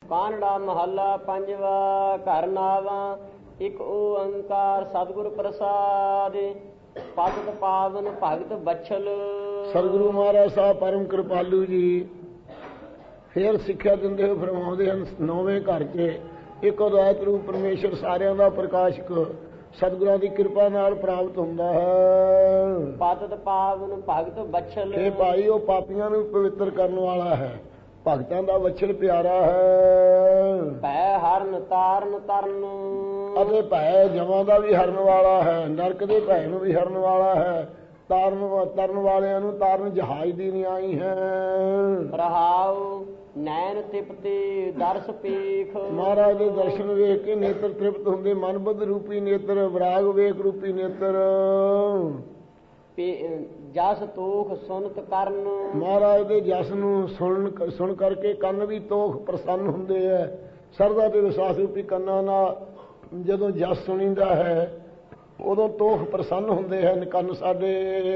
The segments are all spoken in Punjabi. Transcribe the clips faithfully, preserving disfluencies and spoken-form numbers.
ਕਾਨੜਾ ਮਹੱਲਾ ਪੰਜਵਾ। ਘਰ ਨਾਵਾਂ ਇੱਕ ਓੰਕਾਰ ਸਤਿਗੁਰ ਪ੍ਰਸਾਦ। ਪਤਿਤ ਪਾਵਨ ਭਗਤ ਬਛਲ। ਸਤਿਗੁਰੂ ਮਹਾਰਾਜ ਸਾਹਿਬ ਪਰਮ ਕਿਰਪਾਲੂ ਜੀ ਫੇਰ ਸਿੱਖਿਆ ਦਿੰਦੇ ਹੋਏ ਫਰਮਾਉਂਦੇ ਹਨ, ਨੌਵੇਂ ਘਰ 'ਚ ਇੱਕ ਅਦਵੈਤ ਰੂਪ ਪਰਮੇਸ਼ਰ ਸਾਰਿਆਂ ਦਾ ਪ੍ਰਕਾਸ਼ਕ ਸਤਿਗੁਰਾਂ ਦੀ ਕਿਰਪਾ ਨਾਲ ਪ੍ਰਾਪਤ ਹੁੰਦਾ ਹੈ। ਪਤਿਤ ਪਾਵਨ ਭਗਤ ਬਛਲ। ਇਹ ਭਾਈ ਉਹ ਪਾਪੀਆਂ ਨੂੰ ਪਵਿੱਤਰ ਕਰਨ ਵਾਲਾ ਹੈ, ਭਗਤਾਂ ਦਾ ਵਛਲ ਪਿਆਰਾ ਹੈ। ਭੈ ਹਰਨ ਤਾਰਨ ਤਰਨ। ਅਤੇ ਭੈ ਜਮਾਂ ਦਾ ਵੀ ਹਰਨ ਵਾਲਾ ਹੈ, ਨਰਕ ਦੇ ਭੈ ਨੂੰ ਵੀ ਹਰਨ ਵਾਲਾ ਹੈ। ਤਾਰਨ ਤਰਨ ਵਾਲਿਆਂ ਨੂੰ ਤਾਰਨ ਜਹਾਜ਼ ਦੀ ਨਿਆਈ ਹੈ। ਰਹਾਉ ਨੈਣ ਤ੍ਰਿਪਤੀ ਦਰਸ ਪੀਖ। ਮਹਾਰਾਜ ਦੇ ਦਰਸ਼ਨ ਵੇਖ ਕੇ ਨੇਤਰ ਤ੍ਰਿਪਤ ਹੁੰਦੇ, ਮਨਬੁੱਧ ਰੂਪੀ ਨੇਤਰ, ਵਿਰਾਗ ਵੇਖ ਰੂਪੀ ਨੇਤਰ। ਜਸ ਤੋਖ ਸੁਨਤ ਕਰਨ। ਮਹਾਰਾਜ ਦੇ ਜਸ ਨੂੰ ਸੁਣ ਸੁਣ ਕਰਕੇ ਕੰਨ ਵੀ ਤੋਖ ਪ੍ਰਸੰਨ ਹੁੰਦੇ ਹੈ। ਸਰਦਾ ਤੇ ਵਿਸ਼ਵਾਸ ਰੂਪੀ ਕੰਨਾਂ ਨਾਲ ਜਦੋਂ ਜਸ ਸੁਣੀਦਾ ਹੈ ਉਦੋਂ ਤੋਖ ਪ੍ਰਸੰਨ ਹੁੰਦੇ ਹਨ ਕੰਨ ਸਾਡੇ।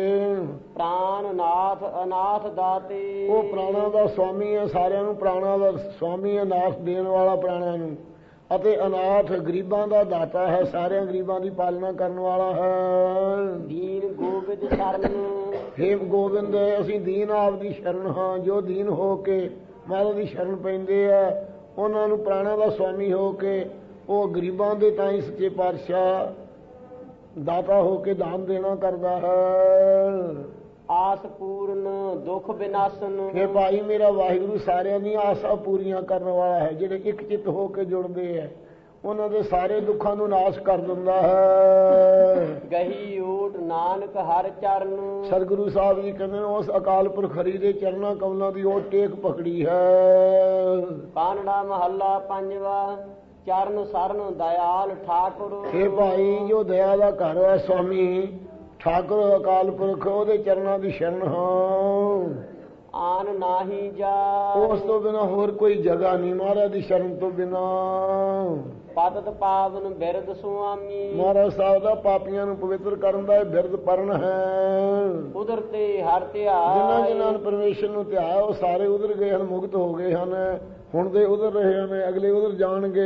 ਪ੍ਰਾਨ ਨਾਥ ਅਨਾਥ ਦਾਤੇ। ਉਹ ਪ੍ਰਾਣਾ ਦਾ ਸਵਾਮੀ ਹੈ, ਸਾਰਿਆਂ ਨੂੰ ਪ੍ਰਾਣਾ ਦਾ ਸਵਾਮੀ ਹੈ, ਨਾਥ ਦੇਣ ਵਾਲਾ ਪ੍ਰਾਣਾ ਨੂੰ। ਅਤੇ ਅਨਾਥ ਗਰੀਬਾਂ ਦਾ ਦਾਤਾ ਹੈ, ਸਾਰਿਆਂ ਗਰੀਬਾਂ ਦੀ ਪਾਲਣਾ ਕਰਨ ਵਾਲਾ ਹੈ। ਦੀਨ ਗੋਬਿੰਦ ਸ਼ਰਨ। ਹੇ ਗੋਬਿੰਦ ਅਸੀਂ ਦੀਨ ਆਪ ਦੀ ਸ਼ਰਨ ਹਾਂ। ਜੋ ਦੀਨ ਹੋ ਕੇ ਮਹਾਰਾਜ ਦੀ ਸ਼ਰਨ ਪੈਂਦੇ ਆ ਉਹਨਾਂ ਨੂੰ ਪ੍ਰਾਣਾ ਦਾ ਸਵਾਮੀ ਹੋ ਕੇ ਉਹ ਗਰੀਬਾਂ ਦੇ ਤਾਂ ਹੀ ਸੱਚੇ ਪਾਤਸ਼ਾਹ ਦਾਤਾ ਹੋ ਕੇ ਦਾਨ ਦੇਣਾ ਕਰਦਾ ਹੈ। ਆਸ ਪੂਰਨ ਦੁੱਖ ਵਿਨਾਸ਼ਨ। ਇਹ ਭਾਈ ਮੇਰਾ ਵਾਹਿਗੁਰੂ ਸਾਰਿਆਂ ਦੀਆਂ ਆਸਾਂ ਪੂਰੀਆਂ ਕਰਨ ਵਾਲਾ ਹੈ। ਜਿਹੜੇ ਇੱਕ ਚਿੱਤ ਹੋ ਕੇ ਜੁੜਦੇ ਹੈ ਉਹਨਾਂ ਦੇ ਸਾਰੇ ਦੁੱਖਾਂ ਨੂੰ ਨਾਸ਼ ਕਰ ਦਿੰਦਾ ਹੈ। ਗਹੀ ਓਟ ਨਾਨਕ ਹਰ ਚਰਨ। ਸਤਿਗੁਰੂ ਸਾਹਿਬ ਜੀ ਕਹਿੰਦੇ ਉਸ ਅਕਾਲ ਪੁਰਖ ਹਰੀ ਦੇ ਚਰਨਾਂ ਕਮਲਾਂ ਦੀ ਉਹ ਟੇਕ ਪਕੜੀ ਹੈ। ਕਾਨੜਾ ਮਹੱਲਾ ਪੰਜਵਾ। ਚਰਨ ਸਰਨ ਦਇਆਲ ਠਾਕੁਰ। ਇਹ ਭਾਈ ਜੋ ਦਇਆ ਦਾ ਘਰ ਹੈ ਸਵਾਮੀ ਠਾਕੁਰ ਅਕਾਲ ਪੁਰਖ, ਉਹਦੇ ਚਰਨਾਂ ਦੀ ਸ਼ਰਨ ਹਾਂ। ਆਨ ਨਾਹੀ ਜਾ। ਉਸ ਤੋਂ ਬਿਨਾਂ ਹੋਰ ਕੋਈ ਜਗ੍ਹਾ ਨਹੀਂ ਮਹਾਰਾਜ ਦੀ ਸ਼ਰਨ ਤੋਂ ਬਿਨਾਂ। ਪਤਿਤ ਪਾਵਨ ਬਿਰਦ ਸੁਆਮੀ। ਮਹਾਰਾਜ ਸਾਹਿਬ ਦਾ ਪਾਪੀਆਂ ਨੂੰ ਪਵਿੱਤਰ ਕਰਨ ਦਾ ਇਹ ਬਿਰਦ ਪਰਨ ਹੈ। ਉਦਰ ਤੇ ਹਰ ਧਿਆਏ। ਜਿਨ੍ਹਾਂ ਜਿਨ੍ਹਾਂ ਨੇ ਪਰਮੇਸ਼ਰ ਨੂੰ ਧਿਆਇਆ ਉਹ ਸਾਰੇ ਉਧਰ ਗਏ ਹਨ, ਮੁਕਤ ਹੋ ਗਏ ਹਨ। ਹੁਣ ਦੇ ਉਧਰ ਰਹੇ ਹਨ, ਅਗਲੇ ਉਧਰ ਜਾਣਗੇ।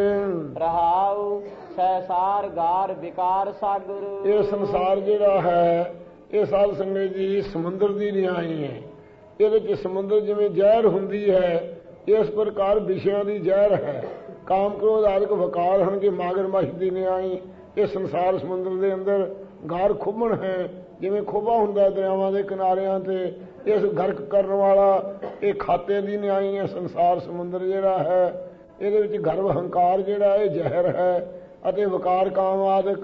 ਰਹਾਉ ਸੈਸਾਰ ਗਾਰ ਵਿਕਾਰ ਸਾਗਰ। ਇਹ ਸੰਸਾਰ ਜਿਹੜਾ ਹੈ ਇਹ ਸਾਧ ਸੰਗਤ ਜੀ ਸਮੁੰਦਰ ਦੀ ਨਿਆਈ ਹੈ। ਇਹਦੇ ਚ ਸਮੁੰਦਰ ਜਿਵੇਂ ਜ਼ਹਿਰ ਹੁੰਦੀ ਹੈ ਇਸ ਪ੍ਰਕਾਰ ਵਿਸ਼ਿਆਂ ਦੀ ਜ਼ਹਿਰ ਹੈ। ਕਾਮ ਕ੍ਰੋਧ ਆਦਿਕ ਵਿਕਾਰ ਹਨ ਕਿ ਮਗਰਮੱਛ ਦੀ ਨਿਆਈ। ਇਹ ਸੰਸਾਰ ਸਮੁੰਦਰ ਦੇ ਅੰਦਰ ਗਾਰ ਖੁੱਬਣ ਹੈ, ਜਿਵੇਂ ਖੋਬਾ ਹੁੰਦਾ ਦਰਿਆਵਾਂ ਦੇ ਕਿਨਾਰਿਆਂ ਤੇ। ਇਸ ਗਰਕ ਕਰਨ ਵਾਲਾ ਇਹ ਖਾਤੇ ਦੀ ਨਿਆਈ ਹੈ। ਸੰਸਾਰ ਸਮੁੰਦਰ ਜਿਹੜਾ ਹੈ ਇਹਦੇ ਵਿੱਚ ਗਰਵ ਹੰਕਾਰ ਜਿਹੜਾ ਇਹ ਜ਼ਹਿਰ ਹੈ ਅਤੇ ਵਿਕਾਰ ਕਾਮ ਆਦਿਕ।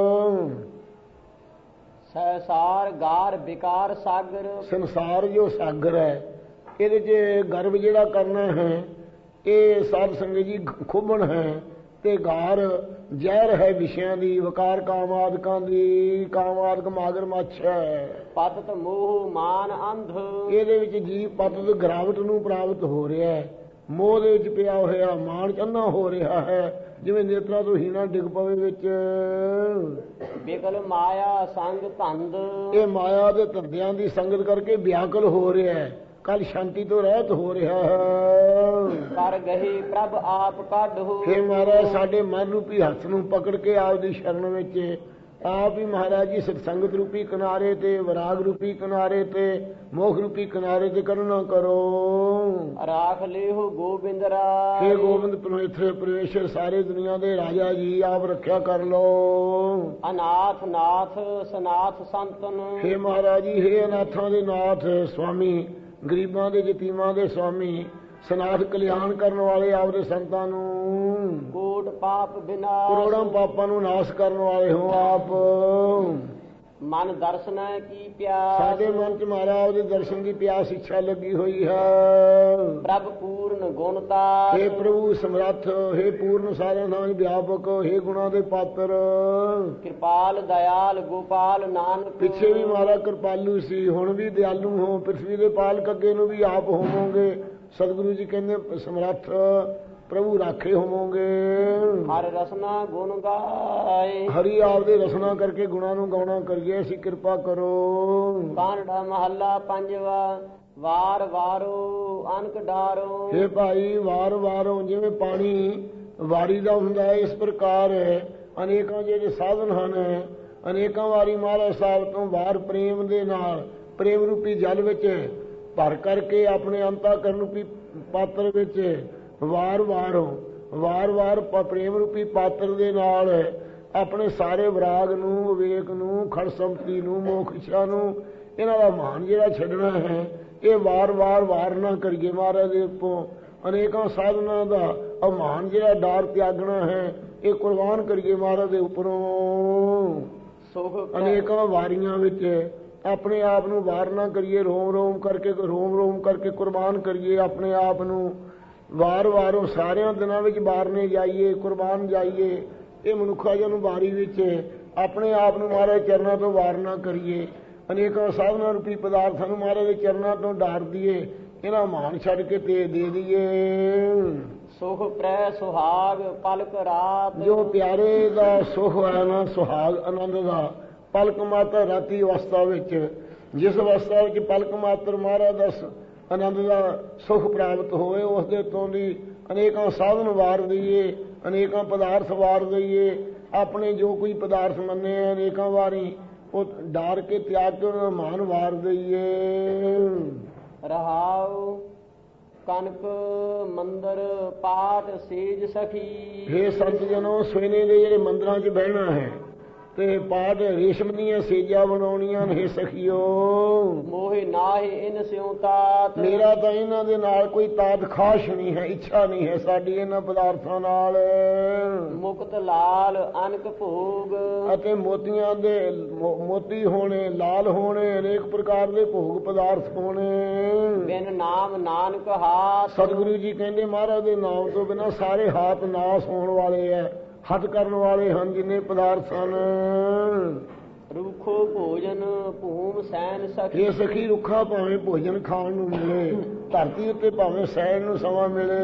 ਸੈਸਾਰ ਗਾਰ ਵਿਕਾਰ ਸਾਗਰ। ਸੰਸਾਰ ਜੋ ਸਾਗਰ ਹੈ ਇਹਦੇ 'ਚ ਗਰਵ ਜਿਹੜਾ ਕਰਨਾ ਹੈ ਇਹ ਸਾਧ ਸੰਗਤ ਜੀ ਖੁੱਬਣ ਹੈ ਤੇ ਗਾਰ ਜ਼ਹਿਰ ਹੈ ਵਿਸ਼ਿਆਂ ਦੀ, ਵਿਕਾਰ ਕਾਮ ਆਦਿਕਾਂ ਦੀ। ਕਾਮ ਆਦਿਕ ਮਾਗਰ ਮੱਛ ਹੈ। ਪਤਿਤ ਮੋਹ ਮਾਨ ਅੰਧ। ਇਹਦੇ ਵਿੱਚ ਜੀ ਪਤਿਤ ਗਿਰਾਵਟ ਨੂੰ ਪ੍ਰਾਪਤ ਹੋ ਰਿਹਾ ਹੈ, ਮੋਹ ਦੇ ਵਿੱਚ ਪਿਆ ਹੋਇਆ, ਮਾਨ ਚੰਨਾ ਹੋ ਰਿਹਾ ਹੈ ਜਿਵੇਂ ਨੇਤਰਾਂ ਤੋਂ ਹੀਣਾ ਡਿੱਗ ਪਵੇ ਵਿੱਚ। ਬਿਕਲ ਮਾਇਆ ਸੰਗ ਧੰਦ। ਇਹ ਮਾਇਆ ਦੇ ਧੰਦਿਆਂ ਦੀ ਸੰਗਤ ਕਰਕੇ ਵਿਆਕਲ ਹੋ ਰਿਹਾ ਹੈ, ਕੱਲ ਸ਼ਾਂਤੀ ਤੋਂ ਰਹਿਤ ਹੋ ਰਿਹਾ ਹੈ। ਕਰ ਗਹੀ ਪ੍ਰਭ ਆਪ ਕੱਢੋ। ਹੇ ਮਹਾਰਾਜ ਸਾਡੇ ਮਨ ਰੂਪੀ ਹੱਥ ਨੂੰ ਪਕੜ ਕੇ ਆਪ ਦੀ ਸ਼ਰਨ ਵਿੱਚ ਆਪ ਹੀ ਮਹਾਰਾਜ ਜੀ ਸਤਸੰਗਤ ਰੂਪੀ ਕਿਨਾਰੇ ਤੇ, ਵਿਰਾਗ ਰੂਪੀ ਕਿਨਾਰੇ ਤੇ, ਮੋਖ ਰੂਪੀ ਕਿਨਾਰੇ ਤੇ ਕਰੁਣਾ ਕਰੋ। ਰਾਖ ਲਿਓ ਗੋਬਿੰਦ ਰਾਏ। ਹੇ ਗੋਬਿੰਦ ਪਰਮੇਸ਼ਰ ਸਾਰੇ ਦੁਨੀਆ ਦੇ ਰਾਜਾ ਜੀ ਆਪ ਰੱਖਿਆ ਕਰ ਲੋ। ਅਨਾਥ ਨਾਥ ਸਨਾਥ ਸੰਤਨ। ਹੇ ਮਹਾਰਾਜ ਜੀ ਹੇ ਅਨਾਥਾਂ ਦੇ ਨਾਥ ਸਵਾਮੀ, ਗਰੀਬਾਂ ਦੇ ਯਤੀਮਾਂ ਦੇ ਸਵਾਮੀ, ਸਨਾਥ ਕਲਿਆਣ ਕਰਨ ਵਾਲੇ ਆਪਦੇ ਸੰਤਾਂ ਨੂੰ। ਕੋਟ ਪਾਪ ਬਿਨਾਸ਼। ਕਰੋੜਾਂ ਪਾਪਾਂ ਨੂੰ ਨਾਸ਼ ਕਰਨ ਵਾਲੇ ਹੋ ਆਪ। ਮਨ ਦਰਸ਼ਨ ਕੀ ਪਿਆਸ। ਸਾਡੇ ਮਨ ਚ ਮਹਾਰਾਜ ਦੇ ਦਰਸ਼ਨ ਦੀ ਪਿਆਸ ਇੱਛਾ ਲੱਗੀ ਹੋਈ ਹੈ। ਪ੍ਰਭ ਪੂਰਨ ਗੁਣਤਾ। ਹੇ ਪ੍ਰਭੂ ਸਮਰੱਥ, ਹੇ ਪੂਰਨ ਸਾਰਿਆਂ ਨਾਲ ਵਿਆਪਕ, ਹੇ ਗੁਣਾਂ ਦੇ ਪਾਤਰ। ਕਿਰਪਾਲ ਦਇਆਲ ਗੋਪਾਲ ਨਾਨਕ। ਪਿੱਛੇ ਵੀ ਮਹਾਰਾਜ ਕਿਰਪਾਲੂ ਸੀ, ਹੁਣ ਵੀ ਦਿਆਲੂ ਹੋ। ਪ੍ਰਿਥਵੀ ਦੇ ਪਾਲਕ ਅੱਗੇ ਨੂੰ ਵੀ ਆਪ ਹੋਵੋਗੇ। ਸਤਿਗੁਰੂ ਜੀ ਕਹਿੰਦੇ ਸਮਰੱਥ ਪ੍ਰਭੂ ਰਾਖੇ ਹੋਵੋਗੇ। ਹਰ ਰਸਨਾ ਗੁਣ ਗਾਏ। ਹਰੀ ਆਪ ਦੇ ਰਸਨਾ ਕਰਕੇ ਗੁਣਾਂ ਨੂੰ ਗਾਉਣਾ ਕਰੀਏ। ਅਸੀਂ ਕਿਰਪਾ ਕਰੋ। ਕਾਨੜਾ ਮਹੱਲਾ ਪੰਜਵਾ। ਵਾਰ ਵਾਰੋ ਅਨਕ ਡਾਰੋ। ਇਹ ਭਾਈ ਵਾਰ ਵਾਰੋਂ ਜਿਵੇਂ ਪਾਣੀ ਵਾਰੀ ਦਾ ਹੁੰਦਾ ਹੈ, ਇਸ ਪ੍ਰਕਾਰ ਅਨੇਕਾਂ ਜਿਹੜੇ ਸਾਧਨ ਹਨ, ਅਨੇਕਾਂ ਵਾਰੀ ਮਹਾਰਾਜ ਸਾਹਿਬ ਤੋਂ ਵਾਰ ਪ੍ਰੇਮ ਦੇ ਨਾਲ ਪ੍ਰੇਮ ਰੂਪੀ ਜਲ ਵਿੱਚ ਭਰ ਕਰਕੇ ਆਪਣੇ ਅੰਤःਕਰਨ ਰੂਪੀ ਪਾਤਰ ਵਿੱਚ ਵਾਰ ਵਾਰੋਂ ਵਾਰ ਵਾਰ ਪ੍ਰੇਮ ਰੂਪੀ ਪਾਤਰ ਦੇ ਨਾਲ ਆਪਣੇ ਸਾਰੇ ਵਿਰਾਗ ਨੂੰ, ਵਿਵੇਕ ਨੂੰ, ਖੜ ਸੰਪਤੀ ਨੂੰ, ਮੋਖ ਇੱਛਾ ਨੂੰ, ਇਹਨਾਂ ਦਾ ਮਾਨ ਜਿਹੜਾ ਛੱਡਣਾ ਹੈ, ਇਹ ਵਾਰ ਵਾਰ ਵਾਰ ਨਾ ਕਰੀਏ। ਮਹਾਰਾਜ ਦੇ ਉੱਪਰੋਂ ਅਨੇਕਾਂ ਸਾਧਨਾਂ ਦਾ ਅਮਾਨ ਜਿਹੜਾ ਡਾਰ ਤਿਆਗਣਾ ਹੈ, ਇਹ ਕੁਰਬਾਨ ਕਰੀਏ ਮਹਾਰਾਜ ਦੇ ਉੱਪਰੋਂ। ਸੁਖ ਅਨੇਕਾਂ ਵਾਰੀਆਂ ਵਿੱਚ ਆਪਣੇ ਆਪ ਨੂੰ ਵਾਰ ਨਾ ਕਰੀਏ, ਰੋਮ ਰੋਮ ਕਰਕੇ ਰੋਮ ਰੋਮ ਕਰਕੇ ਕੁਰਬਾਨ ਕਰੀਏ ਆਪਣੇ ਆਪ ਨੂੰ। ਵਾਰ ਵਾਰੋਂ ਸਾਰਿਆਂ ਦਿਨਾਂ ਵਿੱਚ ਵਾਰਨੇ ਜਾਈਏ, ਕੁਰਬਾਨ ਜਾਈਏ। ਇਹ ਮਨੁੱਖਾ ਜਨ ਵਾਰੀ ਵਿੱਚ ਆਪਣੇ ਆਪ ਨੂੰ ਮਹਾਰਾਜ ਚਰਨਾਂ ਤੋਂ ਵਾਰ ਨਾ ਕਰੀਏ। ਅਨੇਕਾਂ ਸਾਧਨਾਂ ਰੂਪੀ ਪਦਾਰਥਾਂ ਨੂੰ ਮਹਾਰਾਜ ਦੇ ਚਰਨਾਂ ਤੋਂ ਡਾਰ ਦਈਏ, ਇਹਨਾਂ ਮਾਨ ਛੱਡ ਕੇ ਤੇ ਦੇ ਦਈਏ। ਸੁਖ ਪ੍ਰੈ ਸੁਹਾਗ ਪਲਕ ਰਾਤ। ਜੋ ਪਿਆਰੇ ਦਾ ਸੁਖ ਹੈ ਨਾ, ਸੁਹਾਗ ਆਨੰਦ ਦਾ, ਪਲਕ ਮਾਤਰ ਰਾਤੀ ਅਵਸਥਾ ਵਿੱਚ, ਜਿਸ ਅਵਸਥਾ ਵਿੱਚ ਪਲਕ ਮਾਤਰ ਮਹਾਰਾਜ ਦਾ ਆਨੰਦ ਦਾ ਸੁਖ ਪ੍ਰਾਪਤ ਹੋਵੇ, ਉਸ ਦੇ ਤੋਂ ਦੀ ਅਨੇਕਾਂ ਸਾਧਨ ਵਾਰ ਦਈਏ, ਅਨੇਕਾਂ ਪਦਾਰਥ ਵਾਰ ਦਈਏ। ਆਪਣੇ ਜੋ ਕੋਈ ਪਦਾਰਥ ਮੰਨੇ ਅਨੇਕਾਂ ਵਾਰੀ ਉਹ ਡਾਰ ਕੇ ਤਿਆਗ ਕੇ ਉਹਨਾਂ ਮਾਨ ਵਾਰ ਦਈਏ। ਰਹਾਉ ਕਨਕ ਮੰਦਰ ਪਾਠ ਸੇਜ ਸਖੀ। ਹੇ ਸੰਤ ਜਨੋ, ਸਵੇਨੇ ਦੇ ਜਿਹੜੇ ਮੰਦਰਾਂ 'ਚ ਬਹਿਣਾ ਹੈ ਤੇ ਪਾਠ ਰੇਸ਼ਮ ਦੀਆਂ ਸੇਜਾਂ ਬਣਾਉਣੀਆਂ ਨੇ। ਸਖੀਓ ਮੋਹਿ ਨਾਹਿ ਇਨ ਸਿਉ ਤਾਤ। ਮੇਰਾ ਤਾਂ ਇਹਨਾਂ ਦੇ ਨਾਲ ਕੋਈ ਤਾਤ ਖਾਸ਼ ਨਹੀਂ ਹੈ, ਇੱਛਾ ਨਹੀਂ ਹੈ ਸਾਡੀ ਇਹਨਾਂ ਪਦਾਰਥਾਂ ਨਾਲ। ਮੁਕਤ ਲਾਲ ਅਨਕ ਭੋਗ। ਅਤੇ ਮੋਤੀਆਂ ਦੇ ਮੋਤੀ ਹੋਣੇ, ਲਾਲ ਹੋਣੇ, ਅਨੇਕ ਪ੍ਰਕਾਰ ਦੇ ਭੋਗ ਪਦਾਰਥ ਹੋਣੇ। ਬਿਨ ਨਾਮ ਨਾਨਕ ਹਾਥ। ਸਤਿਗੁਰੂ ਜੀ ਕਹਿੰਦੇ ਮਹਾਰਾਜ ਦੇ ਨਾਮ ਤੋਂ ਬਿਨਾਂ ਸਾਰੇ ਹਾਥ ਨਾਸ ਹੋਣ ਵਾਲੇ ਹੈ, ਹੱਥ ਕਰਨ ਵਾਲੇ ਹਨ ਜਿੰਨੇ ਪਦਾਰਥ ਹਨ। ਰੁੱਖੋ ਭੋਜਨ ਭੂਮ ਸੈਨ ਸਖੀ। ਇਹ ਸਖੀ ਰੁੱਖਾ ਭਾਵੇਂ ਭੋਜਨ ਖਾਣ ਨੂੰ ਮਿਲੇ, ਧਰਤੀ ਉੱਤੇ ਭਾਵੇਂ ਸੈਨ ਨੂੰ ਸਮਾਂ ਮਿਲੇ।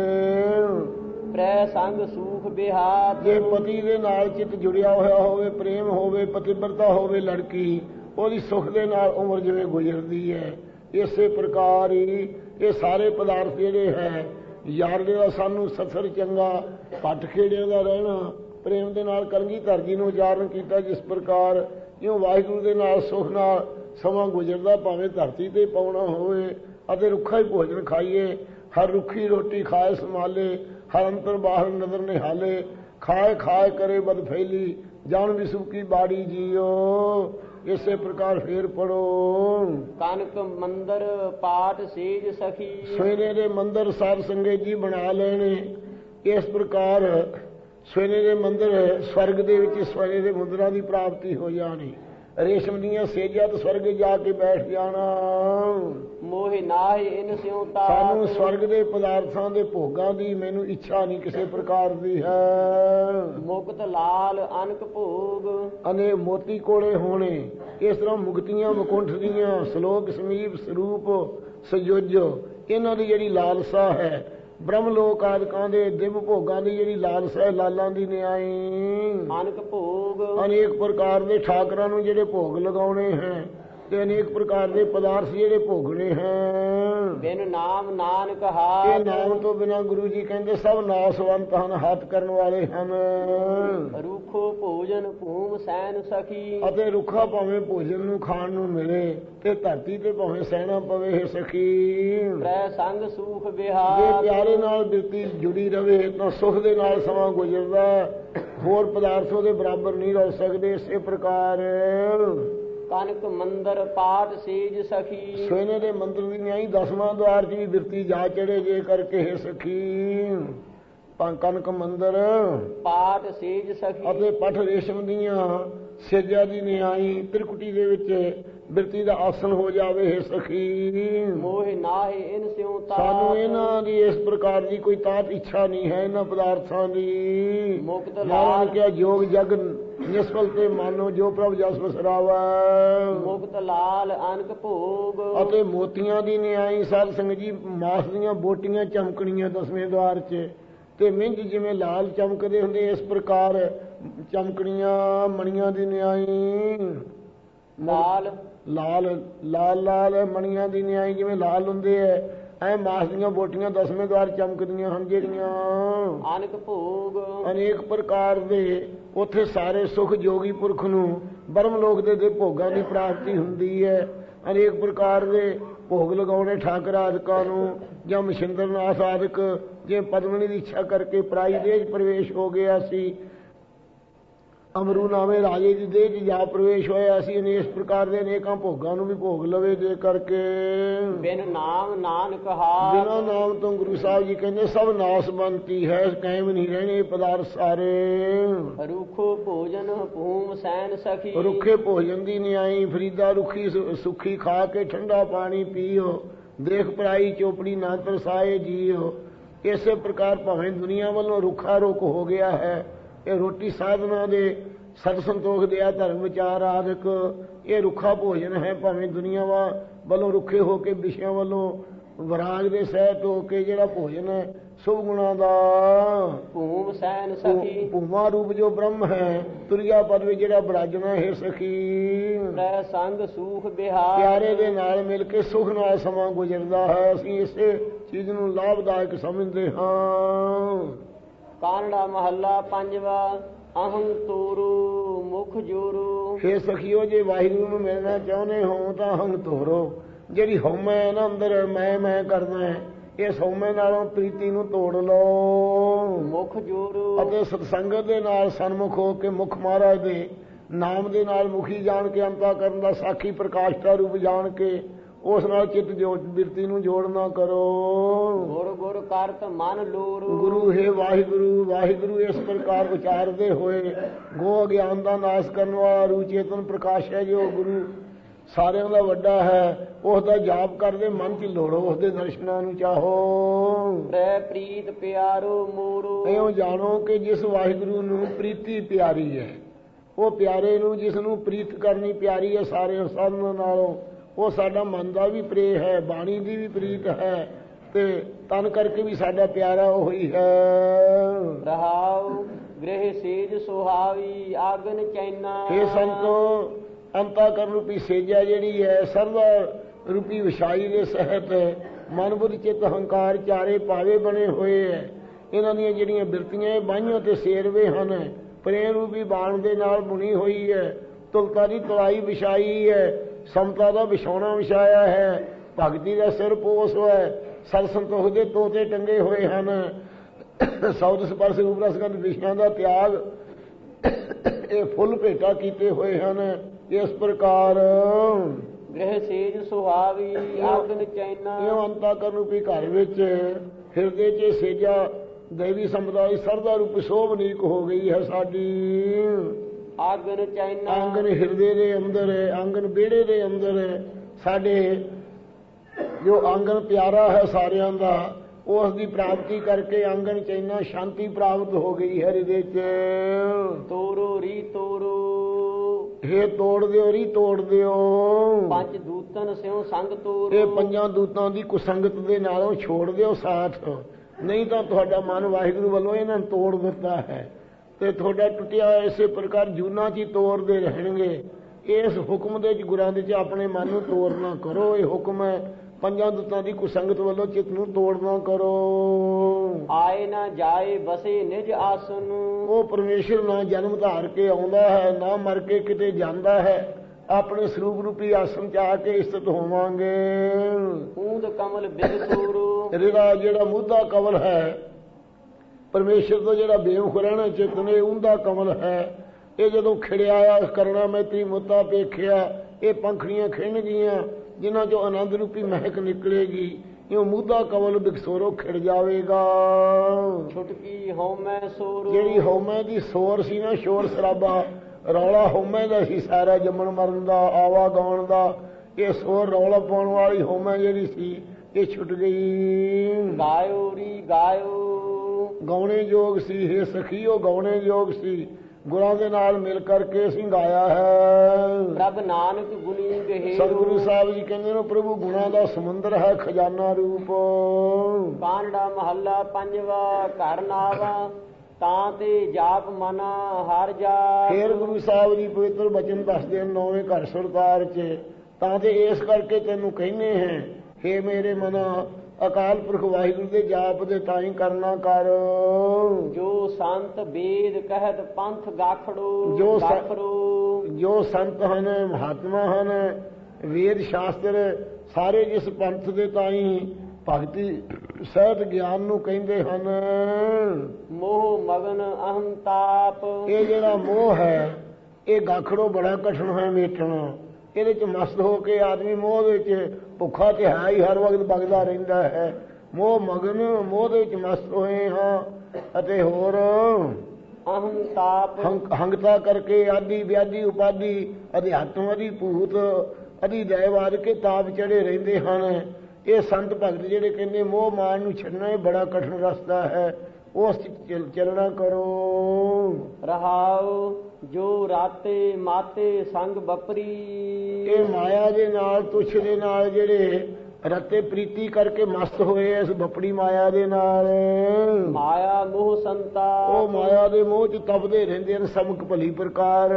ਪ੍ਰੈ ਸੰਗ ਸੂਖ ਬਿਹਾਰ। ਜੇ ਪਤੀ ਦੇ ਨਾਲ ਚਿੱਤ ਜੁੜਿਆ ਹੋਇਆ ਹੋਵੇ, ਪ੍ਰੇਮ ਹੋਵੇ, ਪਤਿਵਰਤਾ ਹੋਵੇ ਲੜਕੀ, ਉਹਦੀ ਸੁਖ ਦੇ ਨਾਲ ਉਮਰ ਜਿਵੇਂ ਗੁਜ਼ਰਦੀ ਹੈ, ਇਸੇ ਪ੍ਰਕਾਰ ਹੀ ਇਹ ਸਾਰੇ ਪਦਾਰਥ ਜਿਹੜੇ ਹੈ, ਯਾਰ ਦੇ ਦਾ ਸਾਨੂੰ ਸਸਰ ਚੰਗਾ, ਪੱਟ ਖੇੜਿਆਂ ਦਾ ਰਹਿਣਾ, ਪ੍ਰੇਮ ਦੇ ਨਾਲ ਕਲਗੀਧਰ ਜੀ ਨੂੰ ਉਚਾਰਨ ਕੀਤਾ। ਜਿਸ ਪ੍ਰਕਾਰ ਇਉਂ ਵਾਹਿਗੁਰੂ ਦੇ ਨਾਲ ਸੁਖ ਨਾਲ ਸਮਾਂ ਗੁਜ਼ਰਦਾ, ਭਾਵੇਂ ਧਰਤੀ ਤੇ ਪਾਉਣਾ ਹੋਵੇ, ਅਤੇ ਰੁੱਖਾ ਹੀ ਭੋਜਨ ਖਾਈਏ। ਹਰ ਰੁੱਖੀ ਰੋਟੀ ਖਾਏ ਸੰਭਾਲੇ, ਹਰ ਅੰਤਰ ਬਾਹਰ ਨਜ਼ਰ ਨਿਹਾਲੇ। ਖਾਏ ਖਾਏ ਕਰੇ ਬਦ ਫੈਲੀ, ਜਾਣ ਵਿਸੂ ਕੀ ਬਾੜੀ ਜੀਓ। ਇਸੇ ਪ੍ਰਕਾਰ ਫੇਰ ਪੜੋ। ਕਨਕ ਮੰਦਰ ਪਾਠ ਸੇਜ ਸਖੀ। ਸਵੇਰੇ ਦੇ ਮੰਦਰ ਸਾਧ ਸੰਗਤ ਜੀ ਬਣਾ ਲੈਣੇ। ਇਸ ਪ੍ਰਕਾਰ ਸਵੇਰੇ ਦੇ ਮੰਦਰ ਸਵਰਗ ਦੇ ਵਿੱਚ ਸਵੇਰੇ ਦੇ ਮੰਦਰਾਂ ਦੀ ਪ੍ਰਾਪਤੀ ਹੋ ਜਾਣੀ। ਰੇਸ਼ਮ ਦੀਆਂ ਸੇਜਾਂ ਤੋਂ ਸਵਰਗ ਜਾ ਕੇ ਬੈਠ ਜਾਣਾ। ਮੋਹਿ ਨਾਹਿ ਇਨ ਸਿਉ ਤਾਤ। ਸਾਨੂੰ ਸਵਰਗ ਦੇ ਪਦਾਰਥਾਂ ਦੇ ਭੋਗਾਂ ਦੀ ਮੈਨੂੰ ਇੱਛਾ ਨਹੀਂ ਕਿਸੇ ਪ੍ਰਕਾਰ ਦੀ ਹੈ। ਮੁਕਤ ਲਾਲ ਅਨਕ ਭੋਗ। ਅਨੇ ਮੋਤੀ ਕੋਲੇ ਹੋਣੇ। ਇਸ ਤਰ੍ਹਾਂ ਮੁਕਤੀਆਂ ਮੁਕੁੰਠ ਦੀਆਂ ਸ਼ਲੋਕ ਸਮੀਪ ਸਰੂਪ ਸਯੁਜ, ਇਹਨਾਂ ਦੀ ਜਿਹੜੀ ਲਾਲਸਾ ਹੈ, ਬ੍ਰਹਮ ਲੋਕ ਆਦਿਕਾਂ ਦੇ ਦਿਵ ਭੋਗਾਂ ਦੀ ਜਿਹੜੀ ਲਾਲਸਾ ਹੈ, ਲਾਲਾਂ ਦੀ ਨਿਆਈ। ਅਨਕ ਭੋਗ। ਅਨੇਕ ਪ੍ਰਕਾਰ ਦੇ ਠਾਕਰਾਂ ਨੂੰ ਜਿਹੜੇ ਭੋਗ ਲਗਾਉਣੇ ਹੈ, ਤੇ ਅਨੇਕ ਪ੍ਰਕਾਰ ਦੇ ਪਦਾਰਥ ਜਿਹੜੇ ਭੋਗਣੇ ਹੈ। ਬਿਨ ਨਾਮ ਨਾਨਕ ਹਾਥ। ਇਹ ਨਾਮ ਤੋਂ ਬਿਨਾਂ ਗੁਰੂ ਜੀ ਕਹਿੰਦੇ ਸਭ ਨਾਸਵੰਤ ਹਨ, ਹੱਥ ਕਰਨ ਵਾਲੇ ਹਨ। ਰੁੱਖੋ ਭੋਜਨ ਭੂਮ ਸੈਨ ਸਖੀ। ਅਤੇ ਰੁੱਖਾ ਭਾਵੇਂ ਭੋਜਨ ਨੂੰ ਖਾਣ ਨੂੰ ਮਿਲੇ, ਤੇ ਧਰਤੀ ਤੇ ਭਾਵੇਂ ਸਹਿਣਾ ਪਵੇ। ਹੈ ਸਖੀ ਪ੍ਰੈ ਸੰਗ ਸੁਖ ਬਿਹਾਰ। ਜੇ ਪਿਆਰੇ ਨਾਲ ਬਿਰਤੀ ਜੁੜੀ ਰਵੇ ਤਾਂ ਸੁਖ ਦੇ ਨਾਲ ਸਮਾਂ ਗੁਜ਼ਰਦਾ, ਹੋਰ ਪਦਾਰਥੋਂ ਦੇ ਬਰਾਬਰ ਨਹੀਂ ਰਹਿ ਸਕਦੇ। ਇਸੇ ਪ੍ਰਕਾਰ ਕਨਕ ਮੰਦਰ ਪਾਠ ਸੇਜ ਸਖੀ। ਸੋਨੇ ਦੇ ਮੰਦਰ ਦੀ ਨਿਆਈ ਦਸਵਾਂ ਦੁਆਰ 'ਚ ਵੀ ਬਿਰਤੀ ਜਾ ਚੜੇ ਜੇ ਕਰਕੇ। ਹੈ ਸਖੀ ਕਨਕ ਮੰਦਰ ਪਾਠ ਸੇਜ ਸਖੀ। ਅਤੇ ਪੱਠ ਰੇਸ਼ਮ ਦੀਆਂ ਸੇਜਾਂ ਦੀ ਨਿਆਈ ਤ੍ਰਿਕੁਟੀ ਦੇ ਵਿੱਚ ਬਿਰਤੀ ਦਾ ਆਸਨ ਹੋ ਜਾਵੇ। ਹੈ ਸਖੀ ਮੋਹਿ ਨਾਹਿ ਇਨ ਸਿਉ ਤਾਤ। ਸਾਨੂੰ ਇਹਨਾਂ ਦੀ ਇਸ ਪ੍ਰਕਾਰ ਦੀ ਕੋਈ ਤਾਤ ਇੱਛਾ ਨਹੀਂ ਹੈ, ਇਹਨਾਂ ਪਦਾਰਥਾਂ ਦੀ। ਮੁਕਤ ਲਾਲ ਕਿਹਾ ਜੋਗ ਜਗ ਨਿਸਫਲ ਤੇ ਮਾਨੋ ਜੋ ਪ੍ਰਭ ਜਸ ਬਸਰਾਵਾ। ਮੁਕਤ ਲਾਲ ਅਨਕ ਭੋਗ। ਅਤੇ ਮੋਤੀਆਂ ਦੀ ਨਿਆਈ ਸਾਧ ਸੰਗਤ ਜੀ, ਮਾਸ ਦੀਆਂ ਬੋਟੀਆਂ ਚਮਕਣੀਆਂ ਦਸਵੇਂ ਦੁਆਰ 'ਚ, ਤੇ ਮਿੰਜ ਜਿਵੇਂ ਲਾਲ ਚਮਕਦੇ ਹੁੰਦੇ, ਇਸ ਪ੍ਰਕਾਰ ਚਮਕਣੀਆਂ ਮਣੀਆਂ ਦੀ ਨਿਆਈ। ਲਾਲ ਲਾਲ ਲਾਲ ਲਾਲ ਮਣੀਆਂ ਦੀ ਨਿਆਈ ਜਿਵੇਂ ਲਾਲ ਹੁੰਦੇ ਐ, ਐ ਮਾਸ ਦੀਆਂ ਬੋਟੀਆਂ ਦਸਵੇਂ ਦਵਾਰ ਚਮਕਦੀਆਂ ਹਨ ਜਿਹੜੀਆਂ। ਅਨਕ ਭੋਗ ਅਨੇਕ ਪ੍ਰਕਾਰ ਦੇ ਉੱਥੇ ਸਾਰੇ ਸੁਖ ਜੋਗੀ ਪੁਰਖ ਨੂੰ ਬਰਮ ਲੋਕ ਦੇ ਦੇ ਭੋਗਾਂ ਦੀ ਪ੍ਰਾਪਤੀ ਹੁੰਦੀ ਹੈ। ਅਨੇਕ ਪ੍ਰਕਾਰ ਦੇ ਭੋਗ ਲਗਾਉਣੇ ਠਾਕਰ ਆਦਿਕਾਂ ਨੂੰ, ਜਾਂ ਮਸ਼ਿੰਦਰਨਾਥ ਆਦਿਕ ਜਿਵੇਂ ਪਦਮਣੀ ਦੀ ਇੱਛਾ ਕਰਕੇ ਪਰਾਈ ਦੇਹ 'ਚ ਪ੍ਰਵੇਸ਼ ਹੋ ਗਿਆ ਸੀ, ਅਮਰੂ ਨਾਵੇਂ ਰਾਜੇ ਦੀ ਦੇਹ 'ਚ ਜਾ ਪ੍ਰਵੇਸ਼ ਹੋਇਆ ਸੀ। ਇਸ ਪ੍ਰਕਾਰ ਦੇ ਅਨੇਕਾਂ ਭੋਗਾਂ ਨੂੰ ਵੀ ਭੋਗ ਲਵੇ ਦੇ ਕਰਕੇ ਬਿਨ ਨਾਮ ਨਾਨਕ ਹਾਰ। ਬਿਨਾਂ ਨਾਮ ਤੋਂ ਗੁਰੂ ਸਾਹਿਬ ਜੀ ਕਹਿੰਦੇ ਸਭ ਨਾਸ ਬੰਤੀ ਹੈ, ਕਾਇਮ ਨਹੀਂ ਰਹਿਣੇ ਪਦਾਰਥ ਸਾਰੇ। ਰੁਖੋ ਭੋਜਨ ਭੂਮ ਸੈਨ ਸਖੀ। ਰੁੱਖੇ ਭੋਜਨ ਦੀ ਨਿਆਈ ਫਰੀਦਾ ਰੁੱਖੀ ਸੁੱਖੀ ਖਾ ਕੇ ਠੰਡਾ ਪਾਣੀ ਪੀਓ, ਦੇਖ ਪਰਾਈ ਚੋਪੜੀ ਨਾ ਤਰਸਾਏ ਜੀਓ। ਇਸੇ ਪ੍ਰਕਾਰ ਭਾਵੇਂ ਦੁਨੀਆ ਵੱਲੋਂ ਰੁੱਖਾ ਰੁੱਖ ਹੋ ਗਿਆ ਹੈ, ਇਹ ਰੋਟੀ ਸਾਧਨਾ ਦੇ ਸਤ ਸੰਤੋਖ ਦਿਆ ਧਰਮ ਵਿਚਾਰ ਆਦਿਕ ਇਹ ਰੁੱਖਾ ਭੋਜਨ ਹੈ। ਭਾਵੇਂ ਦੁਨੀਆ ਵੱਲੋਂ ਰੁੱਖੇ ਹੋ ਕੇ ਵਿਸ਼ਿਆਂ ਵੱਲੋਂ ਵਿਰਾਗ ਦੇ ਸਹਿਤ ਹੋ ਕੇ ਜਿਹੜਾ ਭੋਜਨ ਹੈ ਸੁਭ ਗੁਣਾ ਦਾ। ਭੂਮ ਸੈਨ ਸਖੀ ਭੂਮਾ ਰੂਪ ਜੋ ਬ੍ਰਹਮ ਹੈ, ਤੁਰਿਆ ਪਦ ਵਿੱਚ ਜਿਹੜਾ ਬਰਾਜਣਾ ਹੈ ਸਖੀ। ਤੈ ਸੰਗ ਸੂਖ ਬਿਹਾਰ। ਪਿਆਰੇ ਦੇ ਨਾਲ ਮਿਲ ਕੇ ਸੁਖ ਨਾਲ ਸਮਾਂ ਗੁਜ਼ਰਦਾ ਹੈ। ਅਸੀਂ ਇਸੇ ਚੀਜ਼ ਨੂੰ ਲਾਭਦਾਇਕ ਸਮਝਦੇ ਹਾਂ। ਕਾਨੜਾ ਮਹੱਲਾ ਪੰਜਵਾ। ਅਹੰ ਤੋਰੂ ਮੁਖ ਜੋਰੂ। ਫੇ ਸਖੀਓ ਜੇ ਵਾਹਿਗੁਰੂ ਨੂੰ ਮਿਲਣਾ ਚਾਹੁੰਦੇ ਹੋ ਤਾਂ ਅਹੰ ਤੋਰੋ। ਜਿਹੜੀ ਹਉਮੈ ਹੈ ਨਾ ਅੰਦਰ ਮੈਂ ਮੈਂ ਕਰਦਾ ਹੈ, ਇਸ ਹਉਮੈ ਨਾਲੋਂ ਪ੍ਰੀਤੀ ਨੂੰ ਤੋੜ ਲਓ। ਮੁਖ ਜੋਰੂ ਅਤੇ ਸਤਸੰਗਤ ਦੇ ਨਾਲ ਸਨਮੁਖ ਹੋ ਕੇ ਮੁਖ ਮਹਾਰਾਜ ਦੇ ਨਾਮ ਦੇ ਨਾਲ ਮੁਖੀ ਜਾਣ ਕੇ ਅੰਤਾ ਕਰਨ ਦਾ ਸਾਖੀ ਪ੍ਰਕਾਸ਼ ਦਾ ਰੂਪ ਜਾਣ ਕੇ ਉਸ ਨਾਲ ਚਿੱਤ ਜੋੜ ਬਿਰਤੀ ਨੂੰ ਜੋੜਨਾ ਕਰੋ। ਗੁਰ ਗੁਰ ਕਰਤ ਮਨ ਲੋਰੂ। ਗੁਰੂ ਹੈ ਵਾਹਿਗੁਰੂ ਵਾਹਿਗੁਰੂ ਇਸ ਪ੍ਰਕਾਰ ਉਚਾਰਦੇ ਹੋਏ ਗੋ ਅਗਿਆਨ ਦਾ ਨਾਸ਼ ਕਰਨ ਵਾਲਾ ਰੂ ਚੇਤਨ ਪ੍ਰਕਾਸ਼ ਹੈ ਜੋ ਗੁਰੂ ਸਾਰਿਆਂ ਦਾ ਵੱਡਾ ਹੈ, ਉਸ ਦਾ ਜਾਪ ਕਰਦੇ ਮਨ 'ਚ ਲੋੜੋ, ਉਸ ਦੇ ਦਰਸ਼ਨਾਂ ਨੂੰ ਚਾਹੋ। ਪ੍ਰੈ ਪ੍ਰੀਤ ਪਿਆਰੋ ਮੋਰੂ। ਇਉਂ ਜਾਣੋ ਕਿ ਜਿਸ ਵਾਹਿਗੁਰੂ ਨੂੰ ਪ੍ਰੀਤੀ ਪਿਆਰੀ ਹੈ, ਉਹ ਪਿਆਰੇ ਨੂੰ ਜਿਸ ਨੂੰ ਪ੍ਰੀਤ ਕਰਨੀ ਪਿਆਰੀ ਹੈ ਸਾਰੇ ਸਾਧਨਾਂ ਨਾਲੋਂ, ਉਹ ਸਾਡਾ ਮਨ ਦਾ ਵੀ ਪ੍ਰੇਮ ਹੈ, ਬਾਣੀ ਦੀ ਵੀ ਪ੍ਰੀਤ ਹੈ, ਤੇ ਤਨ ਕਰਕੇ ਵੀ ਸਾਡਾ ਪਿਆਰਾ ਉਹੀ ਹੈ। ਰਹਾਉ ਗ੍ਰਹਿ ਸੇਜ ਸੁਹਾਵੀ ਆਗਨ ਚੈਨਾ। ਇਹ ਸੰਤੋ ਅੰਤਾ ਕਰਨ ਰੂਪੀ ਸੇਜਾ ਜਿਹੜੀ ਹੈ ਸਰਦਾ ਰੂਪੀ ਵਿਛਾਈ ਦੇ ਸਹਿਤ ਮਨ ਬੁੱਧ ਚਿੱਤ ਹੰਕਾਰ ਚਾਰੇ ਪਾਵੇ ਬਣੇ ਹੋਏ ਹੈ। ਇਹਨਾਂ ਦੀਆਂ ਜਿਹੜੀਆਂ ਬਿਰਤੀਆਂ ਬਾਹੀਆਂ ਤੇ ਸੇਰਵੇ ਹਨ, ਪ੍ਰੇਮ ਰੂਪੀ ਬਾਣ ਦੇ ਨਾਲ ਬੁਣੀ ਹੋਈ ਹੈ। ਤੁਲਤਾ ਦੀ ਤਲਾਈ ਵਿਛਾਈ ਹੈ, ਸਮਤਾ ਦਾ ਵਿਛਾਉਣਾ ਵਿਛਾਇਆ ਹੈ, ਭਗਤੀ ਦਾ ਸਿਰ ਪੋਸ ਹੈ, ਸਤ ਸੰਤੋਖ ਦੇ ਤੋਤੇ ਟੰਗੇ ਹੋਏ ਹਨ, ਸੌਦ ਸਪਰਸ਼ ਰੂਪ ਰਸ ਗੰਧ ਵਿਸ਼ਿਆਂ ਦਾ ਤਿਆਗ ਇਹ ਫੁੱਲ ਭੇਟਾ ਕੀਤੇ ਹੋਏ ਹਨ। ਇਸ ਪ੍ਰਕਾਰ ਗ੍ਰਹਿ ਸੇਜ ਸੁਹਾਵੀ ਆਗਨ ਚੈਨਾ। ਇਹ ਅੰਤਾ ਕਰਨ ਰੂਪੀ ਘਰ ਵਿੱਚ ਹਿਰਦੇ 'ਚ ਸੇਜਾ ਦੇਵੀ ਸੰਪਦਾ ਦੀ ਸਰਦਾ ਰੂਪੀ ਸੋਭਨੀਕ ਹੋ ਗਈ ਹੈ ਸਾਡੀ। ਆਗਨ ਚੈਨਾ ਆਂਗਨ ਹਿਰਦੇ ਦੇ ਅੰਦਰ ਹੈ, ਆਂਗਨ ਵਿਹੜੇ ਦੇ ਅੰਦਰ ਹੈ ਸਾਡੇ। ਜੋ ਆਂਗਨ ਪਿਆਰਾ ਹੈ ਸਾਰਿਆਂ ਦਾ, ਉਸ ਦੀ ਪ੍ਰਾਪਤੀ ਕਰਕੇ ਆਂਗਨ ਚੈਨਾ ਸ਼ਾਂਤੀ ਪ੍ਰਾਪਤ ਹੋ ਗਈ ਹੈ ਹਿਰਦੇ 'ਚ। ਤੋਰੋ ਰੀ ਤੋਰੋ ਇਹ ਤੋੜ ਦਿਓ ਰੀ ਤੋੜ ਦਿਓ। ਪੰਜ ਦੂਤਨ ਸਿਉ ਸੰਗ ਤੋਰੋ। ਇਹ ਪੰਜਾਂ ਦੂਤਾਂ ਦੀ ਕੁਸੰਗਤ ਦੇ ਨਾਲੋਂ ਛੋੜ ਦਿਓ ਸਾਥ, ਨਹੀਂ ਤਾਂ ਤੁਹਾਡਾ ਮਨ ਵਾਹਿਗੁਰੂ ਵੱਲੋਂ ਇਹਨਾਂ ਨੂੰ ਤੋੜ ਦਿੱਤਾ ਹੈ ਤੇ ਤੁਹਾਡਾ ਟੁੱਟਿਆ ਇਸੇ ਪ੍ਰਕਾਰ ਜੂਨਾਂ 'ਚ ਹੀ ਤੋੜਦੇ ਰਹਿਣਗੇ। ਇਸ ਹੁਕਮ ਦੇ 'ਚ ਗੁਰਾਂ ਦੇ 'ਚ ਆਪਣੇ ਮਨ ਨੂੰ ਤੋੜਨਾ ਕਰੋ। ਇਹ ਹੁਕਮ ਹੈ ਪੰਜਾਂ ਦੂਤਾਂ ਦੀ ਕੁਸੰਗਤ ਵੱਲੋਂ ਚਿੱਤ ਨੂੰ ਤੋੜਨਾ ਕਰੋ। ਆਏ ਨਾ ਜਾਏ ਬਸੇ ਨਿਜ ਆਸਨ। ਉਹ ਪਰਮੇਸ਼ਰ ਨਾ ਜਨਮ ਧਾਰ ਕੇ ਆਉਂਦਾ ਹੈ, ਨਾ ਮਰ ਕੇ ਕਿਤੇ ਜਾਂਦਾ ਹੈ। ਆਪਣੇ ਸਰੂਪ ਰੂਪੀ ਆਸਨ 'ਚ ਆ ਕੇ ਸਥਿਤ ਹੋਵਾਂਗੇ। ਊਂਦ ਕਮਲ ਬਿਗ ਤੋਰੂ। ਇਹਦਾ ਜਿਹੜਾ ਮੁੱਦਾ ਕਮਲ ਹੈ ਪਰਮੇਸ਼ਰ ਤੋਂ ਜਿਹੜਾ ਬੇਮੁਖ ਰਹਿਣਾ ਚਿੱਤ ਨੇ, ਉਹਦਾ ਕਮਲ ਹੈ। ਇਹ ਜਦੋਂ ਖਿੜਿਆ ਕਰਨਾ ਮੈਤਰੀ ਮੁੱਦਾ ਵੇਖਿਆ, ਇਹ ਪੰਖੜੀਆਂ ਖਿੜਨਗੀਆਂ ਜਿਨ੍ਹਾਂ 'ਚੋਂ ਆਨੰਦ ਰੂਪੀ ਮਹਿਕ ਨਿਕਲੇਗੀ। ਇਹ ਮੁੱਦਾ ਕਮਲ ਬਿਕਸੋਰੋ ਖਿੜ ਜਾਵੇਗਾ। ਛੁਟਕੀ ਹਉਮੈ ਸੋਰੂ। ਜਿਹੜੀ ਹਉਮੈ ਦੀ ਸੋਰ ਸੀ ਨਾ, ਸ਼ੋਰ ਸ਼ਰਾਬਾ ਰੌਲਾ ਹਉਮੈ ਦਾ ਸੀ ਸਾਰਾ, ਜੰਮਣ ਮਰਨ ਦਾ ਆਵਾ ਗਾਉਣ ਦਾ, ਇਹ ਸੋਰ ਰੌਲਾ ਪਾਉਣ ਵਾਲੀ ਹਉਮੈ ਜਿਹੜੀ ਸੀ ਇਹ ਛੁੱਟ ਗਈ। ਗਾਇਓ ਰੀ ਗਾਇਓ ਗਾਉਣੇ ਯੋਗ ਸੀ ਇਹ ਸਖੀਓ, ਗਾਉਣੇ ਯੋਗ ਸੀ। ਗੁਰਾਂ ਦੇ ਨਾਲ ਮਿਲ ਕਰਕੇ ਅਸੀਂ ਗਾਇਆ ਹੈ। ਪ੍ਰਭ ਨਾਨਕ ਗੁਣੀ ਗਹੇਰੂ। ਸਤਿਗੁਰੂ ਸਾਹਿਬ ਜੀ ਕਹਿੰਦੇ ਨੇ ਪ੍ਰਭੂ ਗੁਣਾਂ ਦਾ ਸਮੁੰਦਰ ਹੈ ਖਜ਼ਾਨਾ ਰੂਪ। ਕਾਨੜਾ ਮਹੱਲਾ ਪੰਜਵਾ। ਘਰ ਨਾਵਾ ਤਾਂ ਤੇ ਜਾਪ ਮਨਾ ਹਰ ਜਾ। ਫੇਰ ਗੁਰੂ ਸਾਹਿਬ ਜੀ ਪਵਿੱਤਰ ਬਚਨ ਦੱਸਦੇ ਨੇ ਨੌਵੇਂ ਘਰ ਸਰਦਾਰ 'ਚ ਤਾਂ ਤੇ ਇਸ ਕਰਕੇ ਤੈਨੂੰ ਕਹਿੰਦੇ ਹੈ, ਹੇ ਮੇਰੇ ਮਨਾ ਅਕਾਲ ਪੁਰਖ ਵਾਹਿਗੁਰੂ ਦੇ ਜਾਪ ਦੇ ਤਾਈਂ ਕਰਨਾ ਕਰ। ਜੋ ਸੰਤ ਵੇਦ ਕਹਿਤ ਪੰਥ ਗਾਖੜੋ ਜੋ ਸ- ਗਾਖੜੋ। ਜੋ ਸੰਤ ਹਨ, ਮਹਾਤਮਾ ਹਨ, ਵੇਦ ਸ਼ਾਸਤਰ ਸਾਰੇ ਜਿਸ ਪੰਥ ਦੇ ਤਾਈਂ ਭਗਤੀ ਸਹਿਤ ਗਿਆਨ ਨੂੰ ਕਹਿੰਦੇ ਹਨ। ਮੋਹ ਮਗਨ ਅਹੰ ਤਾਪ। ਇਹ ਜਿਹੜਾ ਮੋਹ ਹੈ ਇਹ ਗਾਖੜੋ ਬੜਾ ਕਠਿਨ ਹੈ ਮੇਟਣਾ। ਇਹਦੇ ਚ ਮਸਤ ਹੋ ਕੇ ਆਦਮੀ ਮੋਹ ਦੇ ਵਿੱਚ ਭੁੱਖਾ ਤੇ ਹੈ ਹੀ, ਹਰ ਵਕਤ ਵਗਦਾ ਰਹਿੰਦਾ ਹੈ। ਮੋਹ ਮਗਨ, ਮੋਹ ਦੇ ਵਿੱਚ ਮਸਤ ਹੋਏ ਹਾਂ। ਅਤੇ ਹੋਰ ਅਹੰ ਤਾਪ। ਹੰਕ ਹੰਗਤਾ ਕਰਕੇ ਆਦਿ ਵਿਆਦੀ ਉਪਾਦੀ ਅਧਿਆਤਮ ਦੀ ਭੂਤ ਅਧਿ ਦਇਵਾਦ ਕੇ ਤਾਪ ਚੜੇ ਰਹਿੰਦੇ ਹਨ। ਇਹ ਸੰਤ ਭਗਤ ਜਿਹੜੇ ਕਹਿੰਦੇ ਮੋਹ ਮਾਨ ਨੂੰ ਛੱਡਣਾ ਇਹ ਬੜਾ ਕਠਿਨ ਰਸਤਾ ਹੈ, ਉਸ ਚ ਚੱਲਣਾ ਕਰੋ। ਰਹਾਉ ਜੋ ਰਾਤੇ ਮਾਤੇ ਸੰਗ ਬਪਰੀ। ਇਹ ਮਾਇਆ ਦੇ ਨਾਲ, ਤੁਛ ਦੇ ਨਾਲ ਜਿਹੜੇ ਰਤੇ ਪ੍ਰੀਤੀ ਕਰਕੇ ਮਸਤ ਹੋਏ ਇਸ ਬਪੜੀ ਮਾਇਆ ਦੇ ਨਾਲ। ਮਾਇਆ ਮੋਹ ਸੰਤਾ। ਉਹ ਮਾਇਆ ਦੇ ਮੋਹ ਚ ਤਪਦੇ ਰਹਿੰਦੇ ਹਨ, ਸਮਕ ਭਲੀ ਪ੍ਰਕਾਰ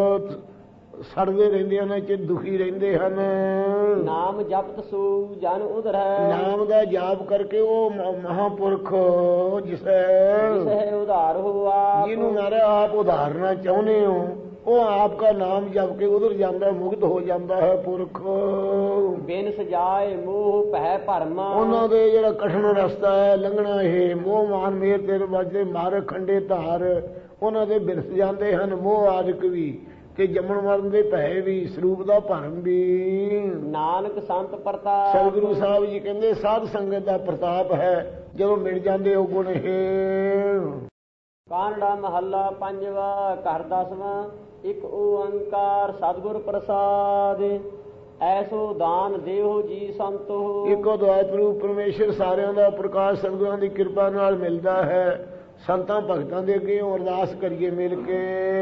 ਸੜਦੇ ਰਹਿੰਦੇ ਹਨ, ਚ ਦੁਖੀ ਰਹਿੰਦੇ ਹਨ। ਨਾਮ ਜਪਤ ਸੋ ਜਨ ਉਧਰੈ। ਨਾਮ ਦਾ ਜਾਪ ਕਰਕੇ ਉਹ ਮ- ਮਹਾਂਪੁਰਖ ਜਿਸ ਹੈ ਜਿਸਹਿ ਉਧਾਰ ਹੋਆ। ਜਿਹਨੂੰ ਮਾਰੇ ਆਪ ਉਧਾਰਨਾ ਚਾਹੁੰਦੇ ਹੋ, ਉਹ ਆਪ ਦਾ ਨਾਮ ਜਪ ਕੇ ਉਧਰ ਜਾਂਦਾ, ਮੁਕਤ ਹੋ ਜਾਂਦਾ ਹੈ ਪੁਰਖ। ਬਿਨ ਸਜਾਏ ਮੋਹ ਭੈ ਭਰਮ। ਉਹਨਾਂ ਦੇ ਜਿਹੜਾ ਕਠਿਨ ਰਸਤਾ ਹੈ ਲੰਘਣਾ, ਇਹ ਮੋਹ ਮਾਨ ਮੇਰ ਤੇਰੇ ਵੱਜਦੇ ਮਾਰ ਖੰਡੇ ਧਾਰ, ਉਹਨਾਂ ਦੇ ਬਿਰਸ ਜਾਂਦੇ ਹਨ ਮੋਹ ਆਦਿਕ ਵੀ, ਤੇ ਜੰਮਣ ਮਰਨ ਦੇ ਭੈ ਵੀ, ਸਰੂਪ ਦਾ ਭਰਮ ਵੀ। ਨਾਨਕ ਸੰਤ ਪ੍ਰਤਾਪ। ਸਤਿਗੁਰੂ ਸਾਹਿਬ ਜੀ ਕਹਿੰਦੇ ਸਾਧ ਸੰਗਤ ਦਾ ਪ੍ਰਤਾਪ ਹੈ ਜਦੋਂ ਮਿਲ ਜਾਂਦੇ ਉਹ ਗੁਣ। ਇਹ ਕਾਨੜਾ ਮਹੱਲਾ ਪੰਜਵਾ ਘਰ ਦਸਵਾਂ। ਇੱਕ ਓੰਕਾਰ ਸਤਿਗੁਰ ਪ੍ਰਸਾਦ। ਐਸੋ ਦਾਨ ਦੇਹੋ ਜੀ ਸੰਤੋ। ਇੱਕੋ ਦੁਆਇਤ ਰੂਪ ਪਰਮੇਸ਼ਰ ਸਾਰਿਆਂ ਦਾ ਪ੍ਰਕਾਸ਼ ਸਤਿਗੁਰਾਂ ਦੀ ਕਿਰਪਾ ਨਾਲ ਮਿਲਦਾ ਹੈ। ਸੰਤਾਂ ਭਗਤਾਂ ਦੇ ਅੱਗੇ ਅਰਦਾਸ ਕਰੀਏ ਮਿਲ ਕੇ।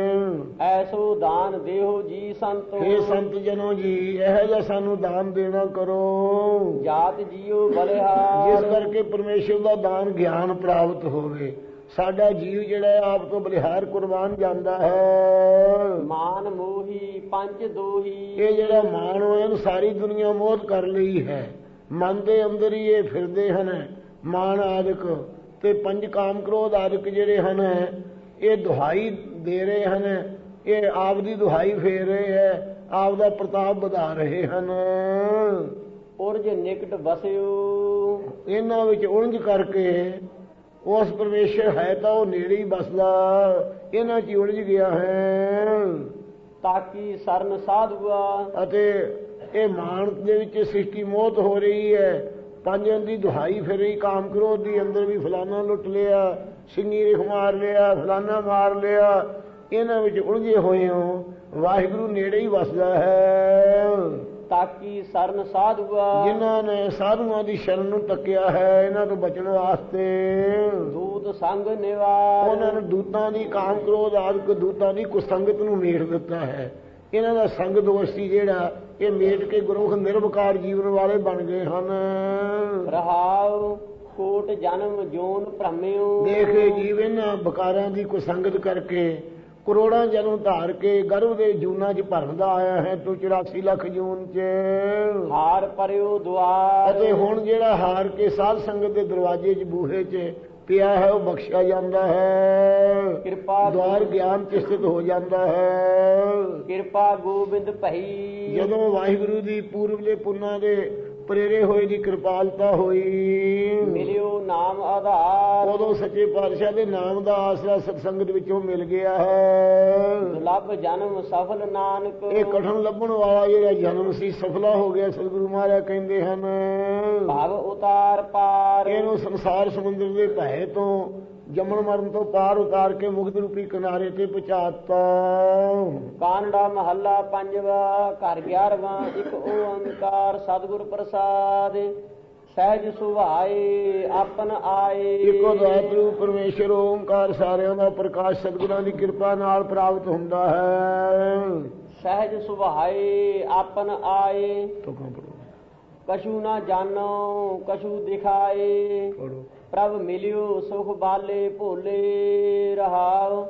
ਐਸੋ ਦਾਨ ਦੇਹੋ ਜੀ ਸੰਤੋ। ਹੇ ਸੰਤ ਜਨੋ ਜੀ ਇਹੋ ਜਿਹਾ ਸਾਨੂੰ ਦਾਨ ਦੇਣਾ ਕਰੋ ਜਾਤ ਜੀਓ ਬਲਿਹਾਰ। ਜਿਸ ਕਰਕੇ ਪਰਮੇਸ਼ਰ ਦਾ ਦਾਨ ਗਿਆਨ ਪ੍ਰਾਪਤ ਹੋਵੇ। ਸਾਡਾ ਜੀਵ ਜਿਹੜਾ ਹੈ ਆਪ ਤੋਂ ਬਲਿਹਾਰ ਕੁਰਬਾਨ ਜਾਂਦਾ ਹੈ। ਮਾਨ ਮੋਹੀ ਪੰਜ ਦੋਹੀ। ਇਹ ਜਿਹੜਾ ਮਾਨ ਹੋਇਆ ਨੂੰ ਸਾਰੀ ਦੁਨੀਆ ਮੋਹ ਕਰ ਲਈ ਹੈ। ਮਨ ਦੇ ਅੰਦਰ ਹੀ ਇਹ ਫਿਰਦੇ ਹਨ ਮਾਨ ਆਦਿਕ, ਤੇ ਪੰਜ ਕਾਮ ਕ੍ਰੋਧ ਆਦਿਕ ਜਿਹੜੇ ਹਨ ਇਹ ਦੁਹਾਈ ਦੇ ਰਹੇ ਹਨ। ਇਹ ਆਪ ਦੀ ਦੁਹਾਈ ਫੇਰ ਰਹੇ ਹੈ, ਆਪ ਦਾ ਪ੍ਰਤਾਪ ਵਧਾ ਰਹੇ ਹਨ। ਉਰਜ ਨਿਕਟ ਬਸਿਓ। ਇਹਨਾਂ ਵਿੱਚ ਉਲਝ ਕਰਕੇ ਉਸ ਪਰਮੇਸ਼ਰ ਹੈ ਤਾਂ ਉਹ ਨੇੜੇ ਹੀ ਬਸਦਾ, ਇਹਨਾਂ 'ਚ ਹੀ ਉਲਝ ਗਿਆ ਹੈ। ਤਾਕੀ ਸਰਨ ਸਾਧੂਆ। ਅਤੇ ਇਹ ਮਾਨ ਦੇ ਵਿੱਚ ਸ੍ਰਿਸ਼ਟੀ ਮੋਹਤ ਹੋ ਰਹੀ ਹੈ। ਪੰਜਾਂ ਦੀ ਦੁਹਾਈ ਫਿਰ ਰਹੀ, ਕਾਮ ਕ੍ਰੋਧ ਦੀ, ਅੰਦਰ ਵੀ ਫਲਾਨਾ ਲੁੱਟ ਲਿਆ, ਸਿੰਘੀ ਰਿਖ ਮਾਰ ਲਿਆ, ਫਲਾਨਾ ਮਾਰ ਲਿਆ। ਇਹਨਾਂ ਵਿੱਚ ਉਲਝੇ ਹੋਏ ਹੋ, ਵਾਹਿਗੁਰੂ ਨੇੜੇ ਹੀ ਵਸਦਾ ਹੈ। ਤਾਕੀ ਸਰਨ ਸਾਧੂਆ। ਜਿਨ੍ਹਾਂ ਨੇ ਸਾਧੂਆਂ ਦੀ ਸ਼ਰਨ ਨੂੰ ਤੱਕਿਆ ਹੈ ਇਹਨਾਂ ਤੋਂ ਬਚਣ ਵਾਸਤੇ, ਦੂਤ ਸੰਗ ਨਿਵਾਰ। ਉਹਨਾਂ ਨੇ ਦੂਤਾਂ ਦੀ ਕਾਮ ਕ੍ਰੋਧ ਆਦਿਕ ਦੂਤਾਂ ਦੀ ਕੁਸੰਗਤ ਨੂੰ ਮੇਟ ਦਿੱਤਾ ਹੈ। ਇਹਨਾਂ ਦਾ ਸੰਗ ਦੋਸ਼ ਸੀ ਜਿਹੜਾ ਇਹ ਮੇਟ ਕੇ ਗੁਰਮੁਖ ਨਿਰਵਕਾਰ ਜੀਵਨ ਵਾਲੇ ਬਣ ਗਏ ਹਨ। ਰਹਾਉ ਕੋਟ ਜਨਮ ਜੋਨ ਭ੍ਰਮਿਓ। ਦੇਖੇ ਜੀਵ ਇਹਨਾਂ ਬਕਾਰਾਂ ਦੀ ਕੁਸੰਗਤ ਕਰਕੇ ਕਰੋੜਾਂ ਜਨਮ ਧਾਰ ਕੇ ਗਰਭ ਦੇ ਜੂਨਾਂ 'ਚ ਭਰਦਾ ਆਇਆ ਹੈ ਤੂੰ ਚੁਰਾਸੀ ਲੱਖ ਜੂਨ 'ਚ। ਹਾਰ ਪਰਿਓ ਦੁਆਰ। ਅਤੇ ਹੁਣ ਜਿਹੜਾ ਹਾਰ ਕੇ ਸਾਧ ਸੰਗਤ ਦੇ ਦਰਵਾਜ਼ੇ 'ਚ ਬੂਹੇ 'ਚ ਪਿਆ ਹੈ ਉਹ ਬਖਸ਼ਿਆ ਜਾਂਦਾ ਹੈ। ਕਿਰਪਾ ਦੁਆਰ ਗਿਆਨ 'ਚ ਸਥਿਤ ਹੋ ਜਾਂਦਾ ਹੈ। ਕਿਰਪਾ ਗੋਬਿੰਦ ਭਈ। ਜਦੋਂ ਵਾਹਿਗੁਰੂ ਦੀ ਪੂਰਬਲੇ ਪੁੰਨਾਂ ਦੇ ਪ੍ਰੇਰੇ ਹੋਏ ਦੀ ਕਿਰਪਾਲਤਾ ਹੋਈ, ਮਿਲਿਓ ਨਾਮ ਆਧਾਰ। ਉਦੋਂ ਸੱਚੇ ਪਾਤਸ਼ਾਹ ਦੇ ਨਾਮ ਦਾ ਆਸਰਾ ਸਤਸੰਗਤ ਵਿੱਚੋਂ ਮਿਲ ਗਿਆ ਹੈ। ਦੁਲੱਭ ਜਨਮ ਸਫਲ ਨਾਨਕ। ਇਹ ਕਠਨ ਲੱਭਣ ਵਾਲਾ ਜਿਹੜਾ ਜਨਮ ਸੀ ਸਫਲਾ ਹੋ ਗਿਆ। ਸਤਿਗੁਰੂ ਮਹਾਰਾਜ ਕਹਿੰਦੇ ਹਨ ਭਵ ਉਤਾਰ ਪਾਰ। ਇਹਨੂੰ ਸੰਸਾਰ ਸਮੁੰਦਰ ਦੇ ਭੈ ਤੋਂ, ਜੰਮਣ ਮਰਨ ਤੋਂ ਪਾਰ ਉਤਾਰ ਕੇ ਮੁਕਤ ਰੂਪੀ ਕਿਨਾਰੇ ਤੇ ਪਹੁੰਚਾਤਾ। ਕਾਨੜਾ ਮਹੱਲਾ ਪੰਜਵਾ ਘਰ ਗਿਆਰਵਾਂ। ਇੱਕ ਓੰਕਾਰ ਸਤਿਗੁਰ ਪ੍ਰਸਾਦ। ਸਹਿਜ ਸੁਭਾਏ ਆਪਨ ਆਏ। ਇੱਕੋ ਦੁਆਇਤ ਰੂਪ ਪਰਮੇਸ਼ਰ ਓੰਕਾਰ ਸਾਰਿਆਂ ਦਾ ਪ੍ਰਕਾਸ਼ ਸਤਿਗੁਰਾਂ ਦੀ ਕਿਰਪਾ ਨਾਲ ਪ੍ਰਾਪਤ ਹੁੰਦਾ ਹੈ। ਸਹਿਜ ਸੁਭਾਏ ਆਪਨ ਆਏ। ਤੁਕਾਂ ਪੜੋ ਕਛੂ ਨਾ ਜਾਣੋ ਕਛੂ ਦਿਖਾਏ। ਪੜੋ। ਪ੍ਰਭ ਮਿਲਿਓ ਸੁਖ ਬਾਲੇ ਭੋਲੇ। ਰਹਾਉ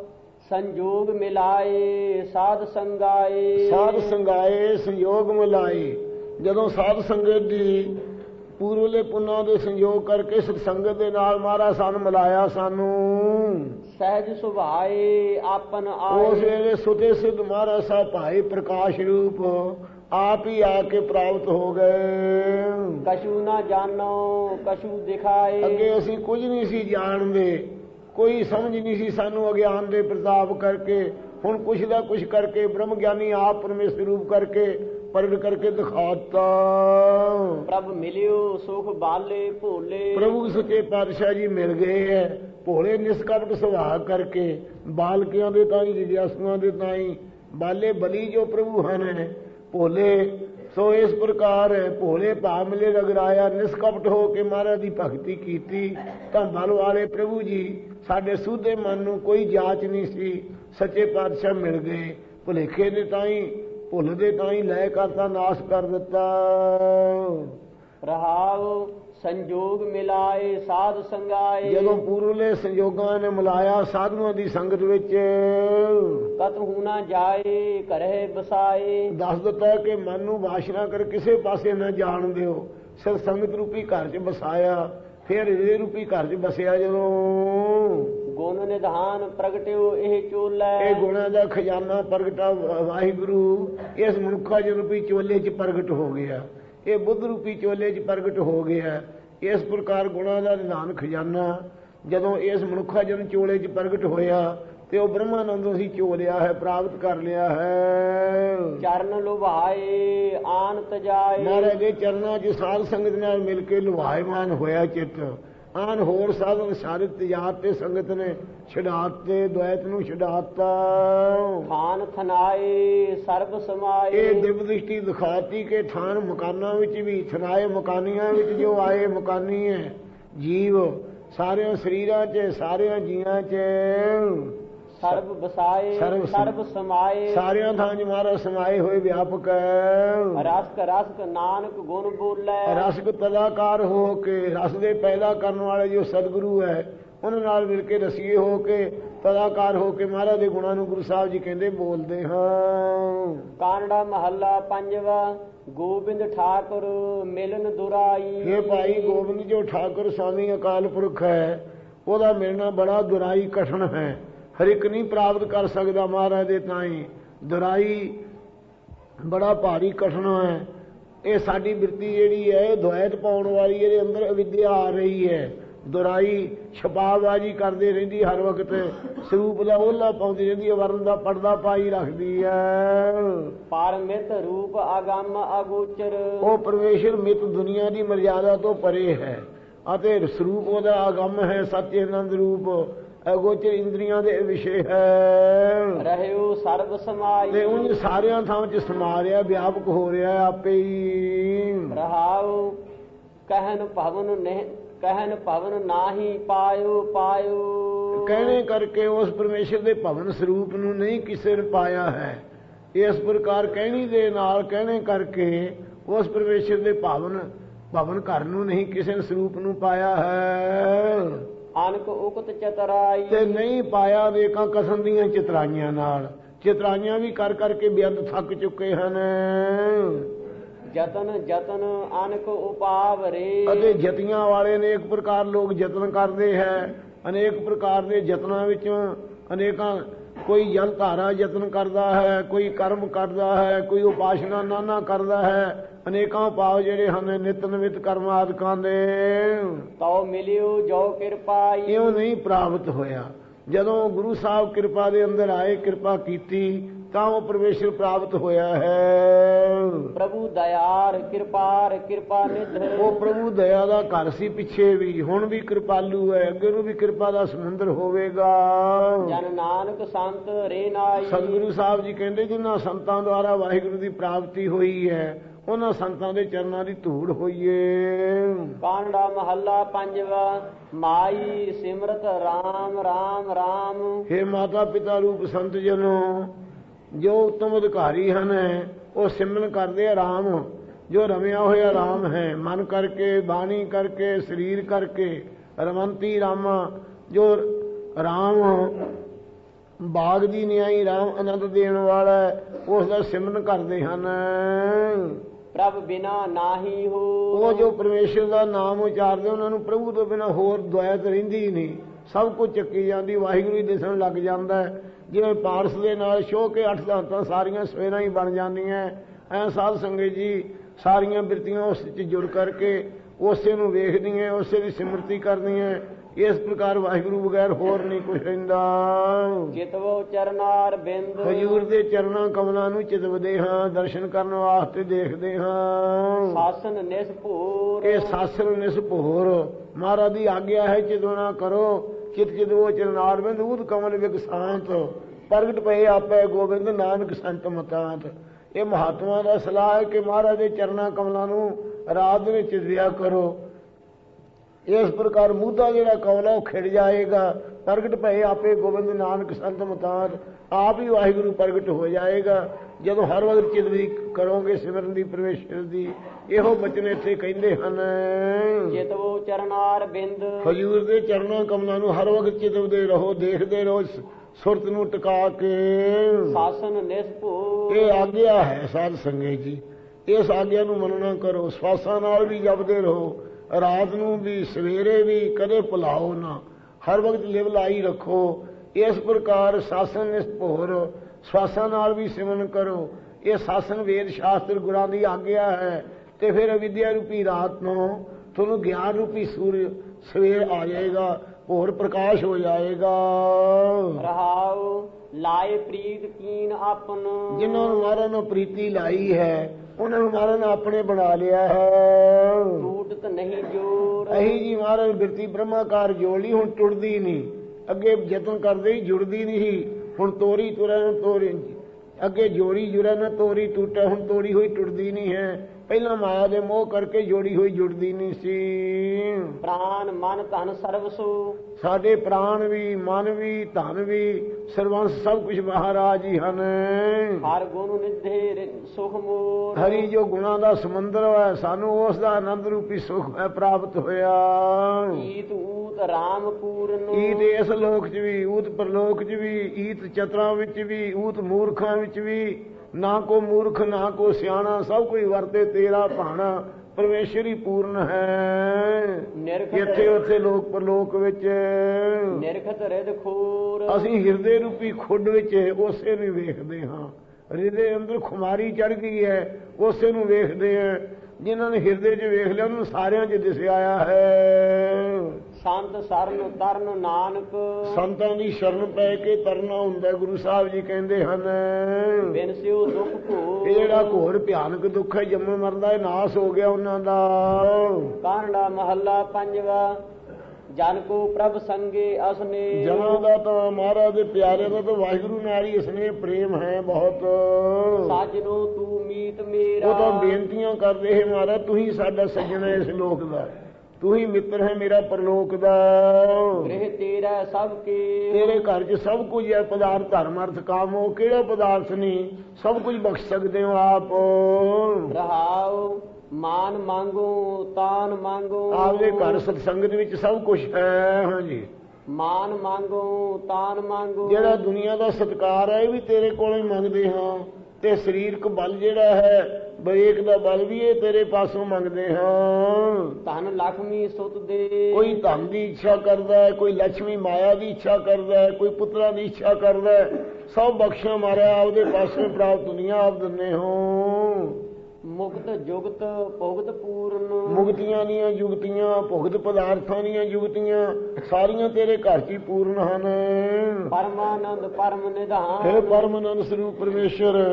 ਸੰਜੋਗ ਮਿਲਾਏ ਸਾਧ ਸੰਗਾਏ ਸਾਧ ਸੰਗਾਏ ਸੰਯੋਗ ਮਿਲਾਏ। ਜਦੋਂ ਸਾਧ ਸੰਗਤ ਦੀ ਪੂਰਵਲੇ ਪੁੰਨਾਂ ਦੇ ਸੰਯੋਗ ਕਰਕੇ ਸਤਸੰਗਤ ਦੇ ਨਾਲ ਮਹਾਰਾਜ ਸਾਨੂੰ ਮਿਲਾਇਆ, ਸਾਨੂੰ ਸਹਿਜ ਸੁਭਾਏ ਆਪਨ ਉਸ ਆਏ ਵੇਲੇ ਸੁਤੇ ਸਿੱਧ ਮਹਾਰਾਜ ਸਾਹਿਬ ਭਾਈ ਪ੍ਰਕਾਸ਼ ਰੂਪ ਆਪ ਹੀ ਆ ਕੇ ਪ੍ਰਾਪਤ ਹੋ ਗਏ। ਕਛੂ ਨਾ ਜਾਣੋ ਕਛੂ ਦਿਖਾਏ ਅੱਗੇ ਅਸੀਂ ਕੁਝ ਨਹੀਂ ਸੀ ਜਾਣਦੇ, ਕੋਈ ਸਮਝ ਨਹੀਂ ਸੀ ਸਾਨੂੰ ਅਗਿਆਨ ਦੇ ਪ੍ਰਤਾਪ ਕਰਕੇ। ਹੁਣ ਕੁਛ ਦਾ ਕੁਛ ਕਰਕੇ ਬ੍ਰਹਮ ਗਿਆਨੀ ਆਪ ਪਰਮੇਸ਼ਰ ਰੂਪ ਕਰਕੇ ਪ੍ਰਗਟ ਕਰਕੇ ਦਿਖਾਤਾ। ਪ੍ਰਭ ਮਿਲਿਓ ਸੁਖ ਬਾਲੇ ਭੋਲੇ ਪ੍ਰਭੂ ਸੱਚੇ ਪਾਤਸ਼ਾਹ ਜੀ ਮਿਲ ਗਏ ਹੈ, ਭੋਲੇ ਨਿਸਕਪਟ ਸੁਭਾਅ ਕਰਕੇ, ਬਾਲਕਿਆਂ ਦੇ ਤਾਈਂ ਜਿਗਿਆਸੂਆਂ ਦੇ ਤਾਈਂ, ਬਾਲੇ ਬਲੀ ਜੋ ਪ੍ਰਭੂ ਹਨ ਭੋਲੇ। ਸੋ ਇਸ ਪ੍ਰਕਾਰ ਭੋਲੇ ਭਾਅ ਮਿਲੇ ਰਗਰਾਇਆ, ਨਿਸਕਪਟ ਹੋ ਕੇ ਮਹਾਰਾਜ ਦੀ ਭਗਤੀ ਕੀਤੀ ਤਾਂ ਬਲ ਵਾਲੇ ਪ੍ਰਭੂ ਜੀ ਸਾਡੇ ਸੂਧੇ ਮਨ ਨੂੰ ਕੋਈ ਜਾਚ ਨਹੀਂ ਸੀ, ਸੱਚੇ ਪਾਤਸ਼ਾਹ ਮਿਲ ਗਏ। ਭੁਲੇਖੇ ਦੇ ਤਾਈਂ ਭੁੱਲ ਦੇ ਤਾਈਂ ਲੈ ਕਰਤਾ ਨਾਸ਼ ਕਰ ਦਿੱਤਾ। ਰਹਾਉ ਸੰਜੋਗ ਮਿਲਾਏ ਸਾਧ ਸੰਗਾਏ ਜਦੋਂ ਪੂਰਵਲੇ ਸੰਜੋਗਾਂ ਨੇ ਮਿਲਾਇਆ ਸਾਧੂਆਂ ਦੀ ਸੰਗਤ ਵਿੱਚ, ਕਤਹੂ ਨਾ ਜਾਏ ਘਰੇ ਬਸਾਏ ਦੱਸ ਦਿੱਤਾ ਕਿ ਮਨ ਨੂੰ ਵਾਸ਼ਨਾ ਕਰ ਕਿਸੇ ਪਾਸੇ ਨਾ ਜਾਣ ਦਿਓ, ਸਿਰ ਸੰਗਤ ਰੂਪੀ ਘਰ 'ਚ ਬਸਾਇਆ। ਫਿਰ ਇਹ ਰੂਪੀ ਘਰ 'ਚ ਬਸਿਆ ਜਦੋਂ, ਗੁਣ ਨਿਧਾਨ ਪ੍ਰਗਟਿਓ ਇਹ ਚੋਲਾ ਇਹ ਗੁਣਾਂ ਦਾ ਖਜ਼ਾਨਾ ਪ੍ਰਗਟਾ ਵਾਹਿਗੁਰੂ ਇਸ ਮਨੁੱਖਾ ਜੀ ਰੂਪੀ ਚੋਲੇ 'ਚ ਪ੍ਰਗਟ ਹੋ ਗਿਆ, ਇਹ ਬੁੱਧ ਰੂਪੀ ਚੋਲੇ 'ਚ ਪ੍ਰਗਟ ਹੋ ਗਿਆ। ਇਸ ਪ੍ਰਕਾਰ ਗੁਣਾਂ ਦਾ ਨਿਧਾਨ ਖਜ਼ਾਨਾ ਜਦੋਂ ਇਸ ਮਨੁੱਖਾ ਜਨ ਚੋਲੇ 'ਚ ਪ੍ਰਗਟ ਹੋਇਆ ਤੇ ਉਹ ਬ੍ਰਹਮਾਨੰਦ ਅਸੀਂ ਚੋਲਿਆ ਹੈ, ਪ੍ਰਾਪਤ ਕਰ ਲਿਆ ਹੈ। ਚਰਨ ਲੁਭਾਏ ਆਨ ਤਜਾਏ ਮਹਾਰਾਜ ਦੇ ਚਰਨਾਂ 'ਚ ਸਾਧ ਸੰਗਤ ਨਾਲ ਮਿਲ ਕੇ ਲੁਭਾਇਮਾਨ ਹੋਇਆ ਚਿੱਤ। ਆਨ ਹੋਰ ਸਾਧਨ ਸਾਰੇ ਤਿਆਗ ਤੇ ਸੰਗਤ ਨੇ ਛਡਾਤੇ, ਦੁਐਤ ਨੂੰ ਛਡਾਤਾ। ਥਾਨ ਥਨਾਏ ਸਰਬ ਸਮਾਏ ਇਹ ਦਿਵ ਦ੍ਰਿਸ਼ਟੀ ਦਿਖਾਤੀ ਕਿ ਥਾਨ ਮਕਾਨਾਂ ਵਿੱਚ ਵੀ, ਥਨਾਏ ਮਕਾਨੀਆਂ ਵਿੱਚ ਜੋ ਆਏ ਮਕਾਨੀ ਹੈ ਜੀਵ, ਸਾਰਿਆਂ ਸਰੀਰਾਂ 'ਚ ਸਾਰਿਆਂ ਜੀਆਂ 'ਚ ਸਰਬ ਬਸਾਏ ਸਰਬ ਸਰਬ ਸਮਾਏ ਸਾਰਿਆਂ ਥਾਂ 'ਚ ਮਹਾਰਾਜ ਸਮਾਏ ਹੋਏ ਵਿਆਪਕ ਹੈ। ਰਸਕ ਰਸਕ ਨਾਨਕ ਗੁਣ ਬੋਲੇ ਰਸਕ ਤਲਾਕਾਰ ਹੋ ਕੇ, ਰਸ ਦੇ ਪੈਦਾ ਕਰਨ ਵਾਲੇ ਜੋ ਸਤਿਗੁਰੂ ਹੈ ਉਹਨਾਂ ਨਾਲ ਮਿਲ ਕੇ ਰਸੀਏ ਹੋ ਕੇ, ਤਲਾਕਾਰ ਹੋ ਕੇ ਮਹਾਰਾਜ ਦੇ ਗੁਣਾਂ ਨੂੰ ਗੁਰੂ ਸਾਹਿਬ ਜੀ ਕਹਿੰਦੇ ਬੋਲਦੇ ਹਾਂ। ਕਾਂਡਾ ਮਹੱਲਾ ਪੰਜਵਾ ਗੋਬਿੰਦ ਠਾਕੁਰ ਮਿਲਨ ਦੁਰਾਈ ਇਹ ਭਾਈ ਗੋਬਿੰਦ ਜੋ ਠਾਕੁਰ ਸਵਾਮੀ ਅਕਾਲ ਪੁਰਖ ਹੈ ਉਹਦਾ ਮਿਲਣਾ ਬੜਾ ਦੁਰਾਈ ਕਠਨ ਹੈ, ਹਰ ਇੱਕ ਨਹੀਂ ਪ੍ਰਾਪਤ ਕਰ ਸਕਦਾ ਮਹਾਰਾਜ ਦੇ ਤਾਈਂ। ਦੁਰਾਈ ਬੜਾ ਭਾਰੀ ਕਠਨ ਹੈ। ਇਹ ਸਾਡੀ ਬਿਰਤੀ ਜਿਹੜੀ ਹੈ ਦੁਆਇਤ ਪਾਉਣ ਵਾਲੀ, ਇਹਦੇ ਅੰਦਰ ਅਵਿਦਿਆ ਆ ਰਹੀ ਹੈ। ਦੁਰਾਈ ਛਪਾਬਾਜੀ ਕਰਦੇ ਰਹਿੰਦੀ, ਹਰ ਵਕਤ ਸਰੂਪ ਦਾ ਉਹਲਾ ਪਾਉਂਦੀ ਰਹਿੰਦੀ ਹੈ, ਵਰਨ ਦਾ ਪਰਦਾ ਪਾਈ ਰੱਖਦੀ ਹੈ। ਪਰਮਿਤ ਰੂਪ ਅਗੰਮ ਅਗੋਚਰ ਉਹ ਪਰਮੇਸ਼ਰ ਮਿਤ ਦੁਨੀਆ ਦੀ ਮਰਜ਼ਾਦਾ ਤੋਂ ਪਰੇ ਹੈ ਅਤੇ ਸਰੂਪ ਉਹਦਾ ਅਗੰਮ ਹੈ, ਸੱਚੇ ਆਨੰਦ ਰੂਪ ਅਗੋਚਰ ਇੰਦਰੀਆਂ ਦੇ ਵਿਸ਼ੇ ਹੈ। ਰਹਿਓ ਸਰਬ ਸਮਾਈ ਤੇ ਉਹ ਸਾਰਿਆਂ ਥਾਂ 'ਚ ਸਮਾ ਰਿਹਾ, ਵਿਆਪਕ ਹੋ ਰਿਹਾ ਆਪੇ ਹੀ। ਰਹਾਉ ਕਹਿਨ ਭਵਨ ਨੇ ਕਹਿਨ ਭਵਨ ਨਾਹੀ ਪਾਇਓ ਪਾਇਓ ਕਹਿਣੇ ਕਰਕੇ ਉਸ ਪਰਮੇਸ਼ਰ ਦੇ ਭਵਨ ਸਰੂਪ ਨੂੰ ਨਹੀਂ ਕਿਸੇ ਨੇ ਪਾਇਆ ਹੈ। ਇਸ ਪ੍ਰਕਾਰ ਕਹਿਣੀ ਦੇ ਨਾਲ ਕਹਿਣੇ ਕਰਕੇ ਉਸ ਪਰਮੇਸ਼ਰ ਦੇ ਭਵਨ ਭਵਨ ਘਰ ਨੂੰ ਨਹੀਂ ਕਿਸੇ ਨੇ ਸਰੂਪ ਨੂੰ ਪਾਇਆ ਹੈ। ਅਨਕ ਉਕਤ ਚਤਰਾਈ ਤੇ ਨਹੀਂ ਪਾਇਆ ਵੇਖਾਂ ਕਸਮ ਦੀਆਂ ਚਤਰਾਈਆਂ ਨਾਲ, ਚਤਰਾਈਆਂ ਵੀ ਕਰ ਕਰਕੇ ਬੇਅੰਤ ਥੱਕ ਚੁੱਕੇ ਹਨ। ਜਤਨ ਜਤਨ ਅਨਕ ਉਪਾਵਰੇ ਅਤੇ ਜਤੀਆਂ ਵਾਲੇ ਨੇ ਇੱਕ ਪ੍ਰਕਾਰ ਲੋਕ ਯਤਨ ਕਰਦੇ ਹੈ, ਅਨੇਕ ਪ੍ਰਕਾਰ ਦੇ ਯਤਨਾਂ ਵਿੱਚੋਂ ਅਨੇਕਾਂ, ਕੋਈ ਜਲ ਧਾਰਾ ਯਤਨ ਕਰਦਾ ਹੈ, ਕੋਈ ਕਰਮ ਕਰਦਾ ਹੈ, ਕੋਈ ਉਪਾਸ਼ਨਾ ਨਾਨਾ ਕਰਦਾ ਹੈ, ਅਨੇਕਾਂ ਭਾਵ ਜਿਹੜੇ ਹਨ ਨਿਤ ਨਵਿਤ ਕਰਮ ਆਦਿਕਾਂ ਦੇ। ਤਉ ਮਿਲਿਓ ਜੋ ਕਿਰਪਾਈ ਇਉਂ ਨਹੀਂ ਪ੍ਰਾਪਤ ਹੋਇਆ। ਜਦੋਂ ਗੁਰੂ ਸਾਹਿਬ ਕਿਰਪਾ ਦੇ ਅੰਦਰ ਆਏ, ਕਿਰਪਾ ਕੀਤੀ ਤਾਂ ਉਹ ਪਰਮੇਸ਼ਰ ਪ੍ਰਾਪਤ ਹੋਇਆ ਹੈ। ਪ੍ਰਭੂ ਦਇਆਰ ਕਿਰਪਾਰ ਕਿਰਪਾ ਨਿਧ ਉਹ ਪ੍ਰਭੂ ਦਇਆ ਦਾ ਘਰ ਸੀ ਪਿੱਛੇ ਵੀ, ਹੁਣ ਵੀ ਕਿਰਪਾਲੂ ਹੈ, ਅੱਗੇ ਨੂੰ ਵੀ ਕਿਰਪਾ ਦਾ ਸਮੁੰਦਰ ਹੋਵੇਗਾ। ਜਨ ਨਾਨਕ ਸੰਤ ਰੇ ਨਾਈ ਸਤਿਗੁਰੂ ਸਾਹਿਬ ਜੀ ਕਹਿੰਦੇ ਜਿਨ੍ਹਾਂ ਸੰਤਾਂ ਦੁਆਰਾ ਵਾਹਿਗੁਰੂ ਦੀ ਪ੍ਰਾਪਤੀ ਹੋਈ ਹੈ ਉਹਨਾਂ ਸੰਤਾਂ ਦੇ ਚਰਨਾਂ ਦੀ ਧੂੜ ਹੋਈਏ। ਕਾਂਡਾ ਮਹੱਲਾ ਪੰਜਵਾ ਮਾਈ ਸਿਮਰਤ ਰਾਮ ਰਾਮ ਰਾਮ ਹੇ ਮਾਤਾ ਪਿਤਾ ਰੂਪ ਸੰਤ ਜਨੋ, ਜੋ ਉੱਤਮ ਅਧਿਕਾਰੀ ਹਨ ਉਹ ਸਿਮਰਨ ਕਰਦੇ ਆ ਰਾਮ, ਜੋ ਰਮਿਆ ਹੋਇਆ ਰਾਮ ਹੈ, ਮਨ ਕਰਕੇ, ਬਾਣੀ ਕਰਕੇ, ਸਰੀਰ ਕਰਕੇ, ਰਮੰਤੀ ਰਾਮਾ, ਜੋ ਰਾਮ ਬਾਗ ਦੀ ਨਿਆਈ ਰਾਮ ਆਨੰਦ ਦੇਣ ਵਾਲਾ ਉਸ ਦਾ ਸਿਮਰਨ ਕਰਦੇ ਹਨ। ਪ੍ਰਭ ਬਿਨਾ ਨਾਹੀ ਹੋ, ਉਹ ਜੋ ਪਰਮੇਸ਼ਰ ਦਾ ਨਾਮ ਉਚਾਰਦੇ ਉਹਨਾਂ ਨੂੰ ਪ੍ਰਭੂ ਤੋਂ ਬਿਨਾਂ ਹੋਰ ਦੁਆਇਆ ਤਾਂ ਰਹਿੰਦੀ ਹੀ ਨਹੀਂ। ਸਭ ਕੁਝ ਚੱਕੀ ਜਾਂਦੀ, ਵਾਹਿਗੁਰੂ ਹੀ ਦਿਸਣ ਲੱਗ ਜਾਂਦਾ। ਜਿਵੇਂ ਪਾਰਸ ਦੇ ਨਾਲ ਸ਼ੋਹ ਕੇ ਅੱਠ ਦਾਤਾਂ ਸਾਰੀਆਂ ਸਵੇਰਾਂ ਹੀ ਬਣ ਜਾਂਦੀਆਂ। ਐ ਸਾਧ ਸੰਗਤ ਜੀ ਸਾਰੀਆਂ ਬਿਰਤੀਆਂ ਉਸ 'ਚ ਜੁੜ ਕਰਕੇ ਉਸੇ ਨੂੰ ਵੇਖਦੀਆਂ, ਉਸੇ ਦੀ ਸਿਮਰਤੀ ਕਰਦੀਆਂ। ਇਸ ਪ੍ਰਕਾਰ ਵਾਹਿਗੁਰੂ ਬਗੈਰ ਹੋਰ ਨਹੀਂ ਕੁਛ ਰਹਿੰਦਾ। ਚਿਤਵੋ ਚਰਨਾਰ ਬਿੰਦ, ਹਜ਼ੂਰ ਦੇ ਚਰਨਾਂ ਕਮਲਾਂ ਨੂੰ ਚਿਤਵਦੇ ਹਾਂ, ਦਰਸ਼ਨ ਕਰਨ ਵਾਸਤੇ ਦੇਖਦੇ ਹਾਂ। ਸਾਸਨ ਨਿਸਭੂਰ, ਇਹ ਸਾਸਨ ਨਿਸਭੂਰ ਮਹਾਰਾਜ ਦੀ ਆਗਿਆ ਹੈ, ਚਿਤਵਣਾ ਕਰੋ। ਚਿਤ ਚਿਤਵੋ ਚਰਨਾਰ ਬਿੰਦ ਊਦ ਕਮਲ ਵਿਗਸਾਂਤ, ਪ੍ਰਗਟ ਪਏ ਆਪੇ ਗੋਬਿੰਦ ਨਾਨਕ ਸੰਤ ਮਤਾਂਤ। ਇਹ ਮਹਾਤਮਾ ਦਾ ਸਲਾਹ ਹੈ ਕਿ ਮਹਾਰਾਜ ਦੇ ਚਰਨਾਂ ਕਮਲਾਂ ਨੂੰ ਰਾਤ ਵਿੱਚ ਚਿਤਵਿਆ ਕਰੋ। ਇਸ ਪ੍ਰਕਾਰ ਮੂਧਾ ਜਿਹੜਾ ਕਮਲਾ ਉਹ ਖਿੜ ਜਾਏਗਾ। ਪ੍ਰਗਟ ਭਏ ਆਪੇ ਗੋਬਿੰਦ ਨਾਨਕ ਸੰਤ ਮਤਾਂਤ, ਆਪ ਹੀ ਵਾਹਿਗੁਰੂ ਪ੍ਰਗਟ ਹੋ ਜਾਏਗਾ ਜਦੋਂ ਹਰ ਵਕਤ ਚਿਤਵੀ ਕਰੋਗੇ ਸਿਮਰਨ ਦੀ ਪਰਮੇਸ਼ਰ ਦੀ। ਇਹੋ ਬਚਨ ਇੱਥੇ ਕਹਿੰਦੇ ਹਨ। ਚਿਤਵੋ ਚਰਨਾਰ ਬਿੰਦ, ਹਜ਼ੂਰ ਦੇ ਚਰਨਾਂ ਕਮਲਾਂ ਨੂੰ ਹਰ ਵਕਤ ਚਿਤਵਦੇ ਰਹੋ, ਦੇਖਦੇ ਰਹੋ, ਸੁਰਤ ਨੂੰ ਟਿਕਾ ਕੇ। ਸਾਸਨ ਨਿਸਭੂਰ, ਇਹ ਆਗਿਆ ਹੈ ਸਾਧ ਸੰਗਤ ਜੀ, ਇਸ ਆਗਿਆ ਨੂੰ ਮੰਨਣਾ ਕਰੋ। ਸਵਾਸਾਂ ਨਾਲ ਵੀ ਜਪਦੇ ਰਹੋ, ਰਾਤ ਨੂੰ ਵੀ ਸਵੇਰੇ ਵੀ, ਕਦੇ ਭੁਲਾਓ ਨਾ, ਹਰ ਵਕਤ ਲਿਵ ਲਾਈ ਰੱਖੋ। ਇਸ ਪ੍ਰਕਾਰ ਸਾਸਨ ਨਿਸਭੂਰ, ਸਵਾਸਾਂ ਨਾਲ ਵੀ ਸਿਮਰਨ ਕਰੋ। ਇਹ ਸਾਸਨ ਵੇਦ ਸ਼ਾਸਤਰ ਗੁਰਾਂ ਦੀ ਆਗਿਆ ਹੈ। ਤੇ ਫਿਰ ਅਵਿਦਿਆ ਰੂਪੀ ਰਾਤ ਨੂੰ ਤੁਹਾਨੂੰ ਗਿਆਨ ਰੂਪੀ ਸੂਰਜ ਸਵੇਰ ਆ ਜਾਏਗਾ, ਹੋਰ ਪ੍ਰਕਾਸ਼ ਹੋ ਜਾਏਗਾ। ਰਹਾਉ ਲਾਏ ਪ੍ਰੀਤ ਕੀਨ ਆਪਨ, ਜਿਨ੍ਹਾਂ ਨੂੰ ਮਹਾਰਾਜ ਨੇ ਪ੍ਰੀਤੀ ਲਾਈ ਹੈ ਉਹਨਾਂ ਨੂੰ ਮਹਾਰਾਜ ਨੇ ਆਪਣੇ ਬਣਾ ਲਿਆ ਹੈ। ਟੂਟਤ ਨਹੀਂ ਜੋਰ, ਅਹੀ ਜੀ ਮਹਾਰਾਜ ਬਿਰਤੀ ਬ੍ਰਹਮਾਕਾਰ ਜੋੜ ਲਈ, ਹੁਣ ਟੁੱਟਦੀ ਨਹੀਂ। ਅੱਗੇ ਯਤਨ ਕਰਦੇ ਹੀ ਜੁੜਦੀ ਨਹੀਂ, ਹੁਣ ਤੋਰੀ ਤੁਰੇ ਨਾ ਤੋਰੀ, ਅੱਗੇ ਜੋੜੀ ਜੁੜਾ ਨਾ ਤੋਰੀ ਟੁੱਟਾ, ਹੁਣ ਤੋੜੀ ਹੋਈ ਟੁੱਟਦੀ ਨਹੀਂ ਹੈ। ਪਹਿਲਾਂ ਮਾਇਆ ਦੇ ਮੋਹ ਕਰਕੇ ਜੋੜੀ ਹੋਈ ਜੁੜਦੀ ਨਹੀਂ ਸੀ। ਪ੍ਰਾਨ ਮਨ ਧਨ ਸਰਵਸੂ, ਸਾਡੇ ਪ੍ਰਾਣ ਵੀ, ਮਨ ਵੀ, ਧਨ ਵੀ, ਸਰਵੰਸ ਸਭ ਕੁਝ ਮਹਾਰਾਜ ਹੀ ਹਨ। ਹਰ ਗੁਣ ਨਿਧੇ ਸੁਖ ਮੋਰ, ਹਰੀ ਜੋ ਗੁਣਾਂ ਦਾ ਸਮੁੰਦਰ ਹੈ, ਸਾਨੂੰ ਉਸ ਦਾ ਆਨੰਦ ਰੂਪੀ ਸੁਖ ਹੈ ਪ੍ਰਾਪਤ ਹੋਇਆ। ਈਤ ਊਤ ਰਾਮ ਪੂਰਨ, ਈਤ ਇਸ ਲੋਕ 'ਚ ਵੀ, ਊਤ ਪਰਲੋਕ 'ਚ ਵੀ, ਈਤ ਚਤਰਾਂ ਵਿੱਚ ਵੀ, ਊਤ ਮੂਰਖਾਂ ਵਿੱਚ ਵੀ। ਨਾ ਕੋ ਮੂਰਖ ਨਾ ਕੋ ਸਿਆਣਾ, ਸਭ ਕੋਈ ਵਰਤੇ ਤੇਰਾ ਭਾਣਾ। ਪਰਮੇਸ਼ਰ ਹੀ ਪੂਰਨ ਹੈ। ਇੱਥੇ ਉੱਥੇ ਲੋਕ ਪਰਲੋਕ ਵਿੱਚ ਨਿਰਖਤ ਰਿਦ ਖੋਰ, ਅਸੀਂ ਹਿਰਦੇ ਰੂਪੀ ਖੁੱਡ ਵਿੱਚ ਉਸੇ ਨੂੰ ਵੇਖਦੇ ਹਾਂ। ਹਿਰਦੇ ਅੰਦਰ ਖੁਮਾਰੀ ਚੜ ਗਈ ਹੈ, ਉਸੇ ਨੂੰ ਵੇਖਦੇ ਹਾਂ। ਜਿਨ੍ਹਾਂ ਨੇ ਹਿਰਦੇ 'ਚ ਵੇਖ ਲਿਆ ਉਹਨੂੰ ਸਾਰਿਆਂ 'ਚ ਦਿਸ ਆਇਆ ਹੈ। ਸੰਤ ਸਰਨ ਤਰਨ ਨਾਨਕ, ਸੰਤਾਂ ਦੀ ਸ਼ਰਨ ਪੈ ਕੇ ਤਰਨਾ ਹੁੰਦਾ। ਗੁਰੂ ਸਾਹਿਬ ਜੀ ਕਹਿੰਦੇ ਹਨ ਬਿਨ ਸਿਉ ਦੁਖ ਘੋਰ, ਇਹ ਜਿਹੜਾ ਘੋਰ ਭਿਆਨਕ ਦੁੱਖ ਹੈ ਜੰਮਣ ਮਰਨ ਦਾ, ਇਹ ਨਾਸ ਹੋ ਗਿਆ ਉਹਨਾਂ ਦਾ। ਕਾਂਡਾ ਮਹੱਲਾ ਪੰਜਵਾ, ਜਨ ਕੋ ਪ੍ਰਭ ਸੰਗੇ ਅਸਨੇ, ਜਨਾਂ ਦਾ ਤਾਂ ਮਹਾਰਾਜ ਦੇ ਪਿਆਰੇ ਦਾ ਤਾਂ ਵਾਹਿਗੁਰੂ ਨਾਲ ਹੀ ਇਸਨੇ ਪ੍ਰੇਮ ਹੈ ਬਹੁਤ। ਸਾਜਨੋ ਤੂੰ ਮੀਤ ਮੇਰਾ, ਉਹ ਤਾਂ ਬੇਨਤੀਆਂ ਕਰਦੇ ਹੈ ਮਹਾਰਾਜ ਤੂੰ ਹੀ ਸਾਡਾ ਸੱਜਣ ਹੈ ਇਸ ਲੋਕ ਦਾ, ਤੂੰ ਹੀ ਮਿੱਤਰ ਹੈ ਮੇਰਾ ਪਰਲੋਕ ਦਾ। ਗ੍ਰਹਿ ਤੇਰਾ ਸਭ ਕੇ, ਤੇਰੇ ਘਰ 'ਚ ਸਭ ਕੁਝ ਹੈ, ਪਦਾਰਥ ਧਰਮ ਅਰਥ ਕਾਮ। ਉਹ ਕਿਹੜਾ ਪਦਾਰਥ ਨਹੀਂ, ਸਭ ਕੁਝ ਬਖਸ਼ ਸਕਦੇ ਹੋ ਆਪ। ਰਹਾਉ ਮਾਨ ਮੰਗੋ ਤਾਨ ਮੰਗੋ, ਆਪਦੇ ਘਰ ਸਤਸੰਗਤ ਵਿੱਚ ਸਭ ਕੁਝ ਹੈ। ਹਾਂਜੀ, ਮਾਨ ਮੰਗੋ ਤਾਨ ਮੰਗੋ, ਜਿਹੜਾ ਦੁਨੀਆ ਦਾ ਸਤਿਕਾਰ ਹੈ ਇਹ ਵੀ ਤੇਰੇ ਕੋਲੋਂ ਹੀ ਮੰਗਦੇ ਹਾਂ। ਤੇ ਸਰੀਰਕ ਬਲ ਜਿਹੜਾ ਹੈ, ਬਰੇਕ ਦਾ ਬਲ ਵੀ ਇਹ ਤੇਰੇ ਪਾਸੋਂ ਮੰਗਦੇ ਹਾਂ। ਧਨ ਲక్ష్ਮੀ ਸੁਤ ਦੇ, ਕੋਈ ਧਨ ਦੀ ਇੱਛਾ ਕਰਦਾ ਹੈ, ਕੋਈ ਲక్ష్ਮੀ ਮਾਇਆ ਦੀ ਇੱਛਾ ਕਰਦਾ ਹੈ, ਕੋਈ ਪੁੱਤਰਾਂ ਦੀ ਇੱਛਾ ਕਰਦਾ ਹੈ। ਸਭ ਬਖਸ਼ਾ ਮਾਰਿਆ ਆਪਦੇ ਪਾਸੇ ਪ੍ਰਾਪਤ ਦੁਨੀਆ ਆਪ ਦਿੰਦੇ ਹੋ। ਮੁਕਤ ਜੁਗਤ ਭੁਗਤ ਪੂਰਨ, ਮੁਕਤੀਆਂ ਦੀਆਂ ਜੁਗਤੀਆਂ, ਭੁਗਤ ਪਦਾਰਥਾਂ ਦੀਆਂ ਜੁਗਤੀਆਂ ਸਾਰੀਆਂ ਤੇਰੇ ਘਰ 'ਚ ਹੀ ਪੂਰਨ ਹਨ। ਪਰਮਾਨੰਦ ਪਰਮ ਨਿਧਾਨ, ਫਿਰ ਪਰਮਾਨੰਦ ਸਰੂਪ ਪਰਮੇਸ਼ਰ,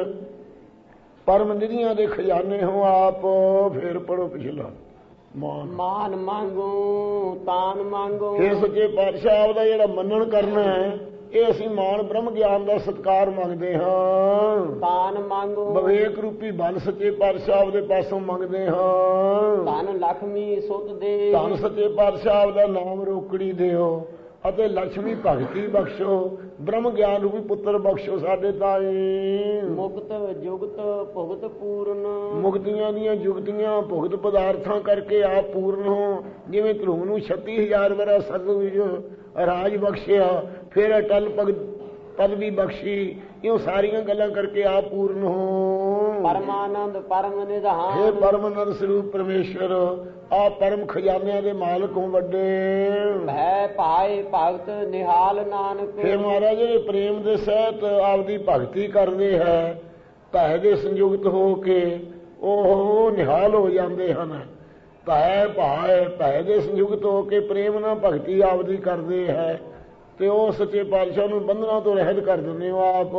ਪਰਮ ਨਿਧੀਆਂ ਦੇ ਖਜ਼ਾਨੇ ਹੋ ਆਪ। ਫਿਰ ਪੜੋ ਪਿਛਲਾ ਮਾਨ ਮਾਨ ਮੰਗੋ ਤਾਨ ਮੰਗੋ, ਇਹ ਸੱਚੇ ਪਾਤਸ਼ਾਹ ਆਪਦਾ ਜਿਹੜਾ ਮੰਨਣ ਕਰਨਾ ਹੈ ਇਹ ਅਸੀਂ ਮਾਨ ਬ੍ਰਹਮ ਗਿਆਨ ਦਾ ਸਤਿਕਾਰ ਮੰਗਦੇ ਹਾਂ। ਤਾਨ ਮੰਗੋ ਵਿਵੇਕ ਰੂਪੀ ਬਲ ਸੱਚੇ ਪਾਤਸ਼ਾਹ ਦੇ ਪਾਸੋਂ ਮੰਗਦੇ ਹਾਂ। ਧਨ ਲక్ష్ਮੀ ਸੁਤ ਦੇ, ਧਨ ਸੱਚੇ ਪਾਤਸ਼ਾਹ ਦਾ ਨਾਮ ਰੋਕੜੀ ਦਿਓ ਅਤੇ ਲక్ష్ਮੀ ਭਗਤੀ ਬਖਸ਼ੋ। ਬ੍ਰਹਮ ਗਿਆਨ ਰੂਪੀ ਪੁੱਤਰ ਬਖਸ਼ੋ ਸਾਡੇ ਤਾਏ। ਮੁਕਤ ਜੁਗਤ ਭੁਗਤ ਪੂਰਨ, ਮੁਕਤੀਆਂ ਦੀਆਂ ਜੁਗਤੀਆਂ ਭੁਗਤ ਪਦਾਰਥਾਂ ਕਰਕੇ ਆਪ ਪੂਰਨ ਹੋ। ਜਿਵੇਂ ਧਰੂਮ ਨੂੰ ਛੱਤੀ ਹਜ਼ਾਰ ਵਰਾ ਸਤਿਗੁਰੂ ਰਾਜ ਬਖਸ਼ਿਆ, ਫਿਰ ਅਟਲ ਭਗਤ ਪਦਵੀ ਬਖਸ਼ੀ, ਇਉਂ ਸਾਰੀਆਂ ਗੱਲਾਂ ਕਰਕੇ ਆਪ ਪੂਰਨ ਹੋ। ਪਰਮਾਨੰਦ ਪਰਮ ਹੇ ਨਿਧਾਨ ਪਰਮਾਨੰਦ ਸਰੂਪ ਪਰਮੇਸ਼ਰ, ਆਪ ਪਰਮ ਖਜ਼ਾਨਿਆਂ ਦੇ ਮਾਲਕ ਹੋ ਵੱਡੇ। ਭੈ ਭਾਏ ਭਗਤ ਨਿਹਾਲ ਨਾਨਕ। ਹੇ ਮਹਾਰਾਜ, ਜਿਹੜੇ ਪ੍ਰੇਮ ਦੇ ਸਹਿਤ ਆਪਦੀ ਭਗਤੀ ਕਰਦੇ ਹੈ, ਭੈ ਦੇ ਸੰਯੁਕਤ ਹੋ ਕੇ ਉਹ ਨਿਹਾਲ ਹੋ ਜਾਂਦੇ ਹਨ। ਭੈ ਭਾਏ ਭੈ ਦੇ ਸੰਯੁਕਤ ਹੋ ਕੇ ਪ੍ਰੇਮ ਨਾਲ ਭਗਤੀ ਆਪਦੀ ਕਰਦੇ ਹੈ, ਤੇ ਉਹ ਸੱਚੇ ਪਾਤਸ਼ਾਹ ਨੂੰ ਬੰਧਨਾਂ ਤੋਂ ਰਹਿਤ ਕਰ ਦਿੰਦੇ ਹੋ ਆਪ।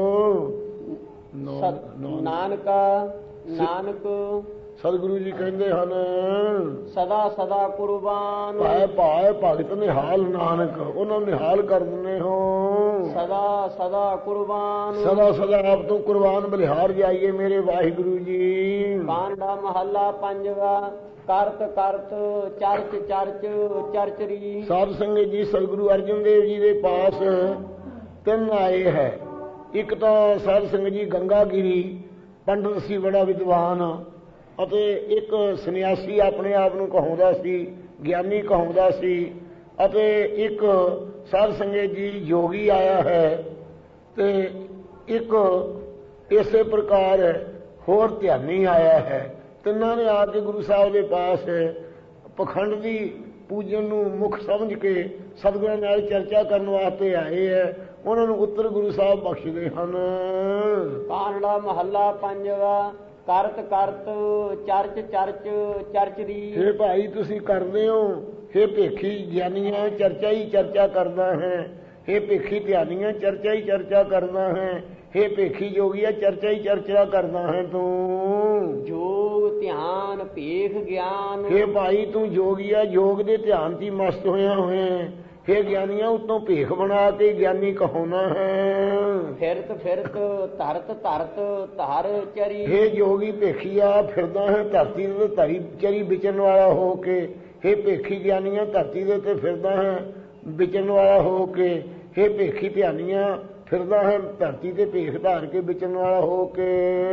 ਨਾਨਕ ਨਾਨਕ ਸਤਿਗੁਰੂ ਜੀ ਕਹਿੰਦੇ ਹਨ, ਸਦਾ ਸਦਾ ਕੁਰਬਾਨ। ਭੈ ਭਾਏ ਭਗਤ ਨਿਹਾਲ ਨਾਨਕ, ਉਹਨਾਂ ਨੂੰ ਨਿਹਾਲ ਕਰ ਦਿੰਦੇ ਹੋ। ਸਦਾ ਸਦਾ ਕੁਰਬਾਨ। ਸਦਾ ਸਦਾ ਆਪ ਤੋਂ ਕੁਰਬਾਨ ਬਲਿਹਾਰ ਜਾਈਏ ਮੇਰੇ ਵਾਹਿਗੁਰੂ ਜੀ। ਕਾਂਡਾ ਮਹੱਲਾ ਪੰਜਵਾ। ਕਰਤ ਕਰਤ ਚਰਚ ਚਰਚ ਚਰਚਰੀ। ਸਾਧ ਸੰਗਤ ਜੀ, ਸਤਿਗੁਰੂ ਅਰਜਨ ਦੇਵ ਜੀ ਦੇ ਪਾਸ ਤਿੰਨ ਆਏ ਹੈ। ਇੱਕ ਤਾਂ ਸਾਧ ਸੰਗਤ ਜੀ ਗੰਗਾਗਿਰੀ ਪੰਡਤ ਸੀ, ਬੜਾ ਵਿਦਵਾਨ, ਅਤੇ ਇੱਕ ਸੰਨਿਆਸੀ ਆਪਣੇ ਆਪ ਨੂੰ ਕਹਾਉਂਦਾ ਸੀ, ਗਿਆਨੀ ਕਹਾਉਂਦਾ ਸੀ, ਅਤੇ ਇੱਕ ਸਾਧ ਸੰਗਤ ਜੀ ਯੋਗੀ ਆਇਆ ਹੈ, ਤੇ ਇੱਕ ਇਸੇ ਪ੍ਰਕਾਰ ਹੋਰ ਧਿਆਨੀ ਆਇਆ ਹੈ। ਤਿੰਨਾਂ ਨੇ ਆ ਕੇ ਗੁਰੂ ਸਾਹਿਬ ਦੇ ਪਾਸ ਪਖੰਡ ਦੀ ਪੂਜਨ ਨੂੰ ਮੁੱਖ ਸਮਝ ਕੇ ਸਤਿਗੁਰਾਂ ਨਾਲ ਚਰਚਾ ਕਰਨ ਵਾਸਤੇ ਆਏ ਹੈ। ਉਹਨਾਂ ਨੂੰ ਉੱਤਰ ਗੁਰੂ ਸਾਹਿਬ ਬਖਸ਼ਦੇ ਹਨ। ਕਾਂਡਾ ਮਹੱਲਾ ਪੰਜਵਾ। ਕਰਤ ਕਰਤ ਚਰਚ ਚਰਚ ਚਰਚਰੀ। ਹੇ ਭਾਈ, ਤੁਸੀਂ ਕਰਦੇ ਹੋ। ਹੇ ਭੇਖੀ ਗਿਆਨੀਆਂ, ਚਰਚਾ ਹੀ ਚਰਚਾ ਕਰਦਾ ਹੈ। ਹੇ ਭੇਖੀ ਧਿਆਨੀਆਂ, ਚਰਚਾ ਹੀ ਚਰਚਾ ਕਰਦਾ ਹੈ। ਹੇ ਭੇਖੀ ਜੋਗੀਆ, ਚਰਚਾ ਹੀ ਚਰਚਾ ਕਰਦਾ ਹੈ ਤੂੰ। ਜੋਗ ਧਿਆਨ ਭੇਖ ਗਿਆਨ। ਹੇ ਭਾਈ, ਤੂੰ ਜੋਗੀਆ, ਜੋਗ ਦੇ ਧਿਆਨ 'ਚ ਮਸਤ ਹੋਇਆ ਹੋਇਆ। ਹੇ ਗਿਆਨੀਆਂ, ਉਤੋਂ ਭੇਖ ਬਣਾ ਕੇ ਗਿਆਨੀ ਕਹਾਉਣਾ ਹੈ। ਫਿਰਤ ਫਿਰਤ ਧਰਤ ਧਰਤ ਧਰ ਚਰੀ। ਹੇ ਜੋਗੀ ਭੇਖੀਆ, ਫਿਰਦਾ ਹੈ ਧਰਤੀ ਦੇ ਧਰੀ ਚਰੀ ਵਿਚਰਨ ਵਾਲਾ ਹੋ ਕੇ। ਹੇ ਭੇਖੀ ਗਿਆਨੀਆਂ, ਧਰਤੀ ਦੇ ਉੱਤੇ ਫਿਰਦਾ ਹੈ ਵਿਚਰਨ ਵਾਲਾ ਹੋ ਕੇ। ਹੇ ਭੇਖੀ ਧਿਆਨੀਆਂ, ਫਿਰਦਾ ਹੈ ਧਰਤੀ ਤੇ ਭੇਖ ਧਾਰ ਕੇ ਵਿਚਰਨ ਵਾਲਾ ਹੋ ਕੇ।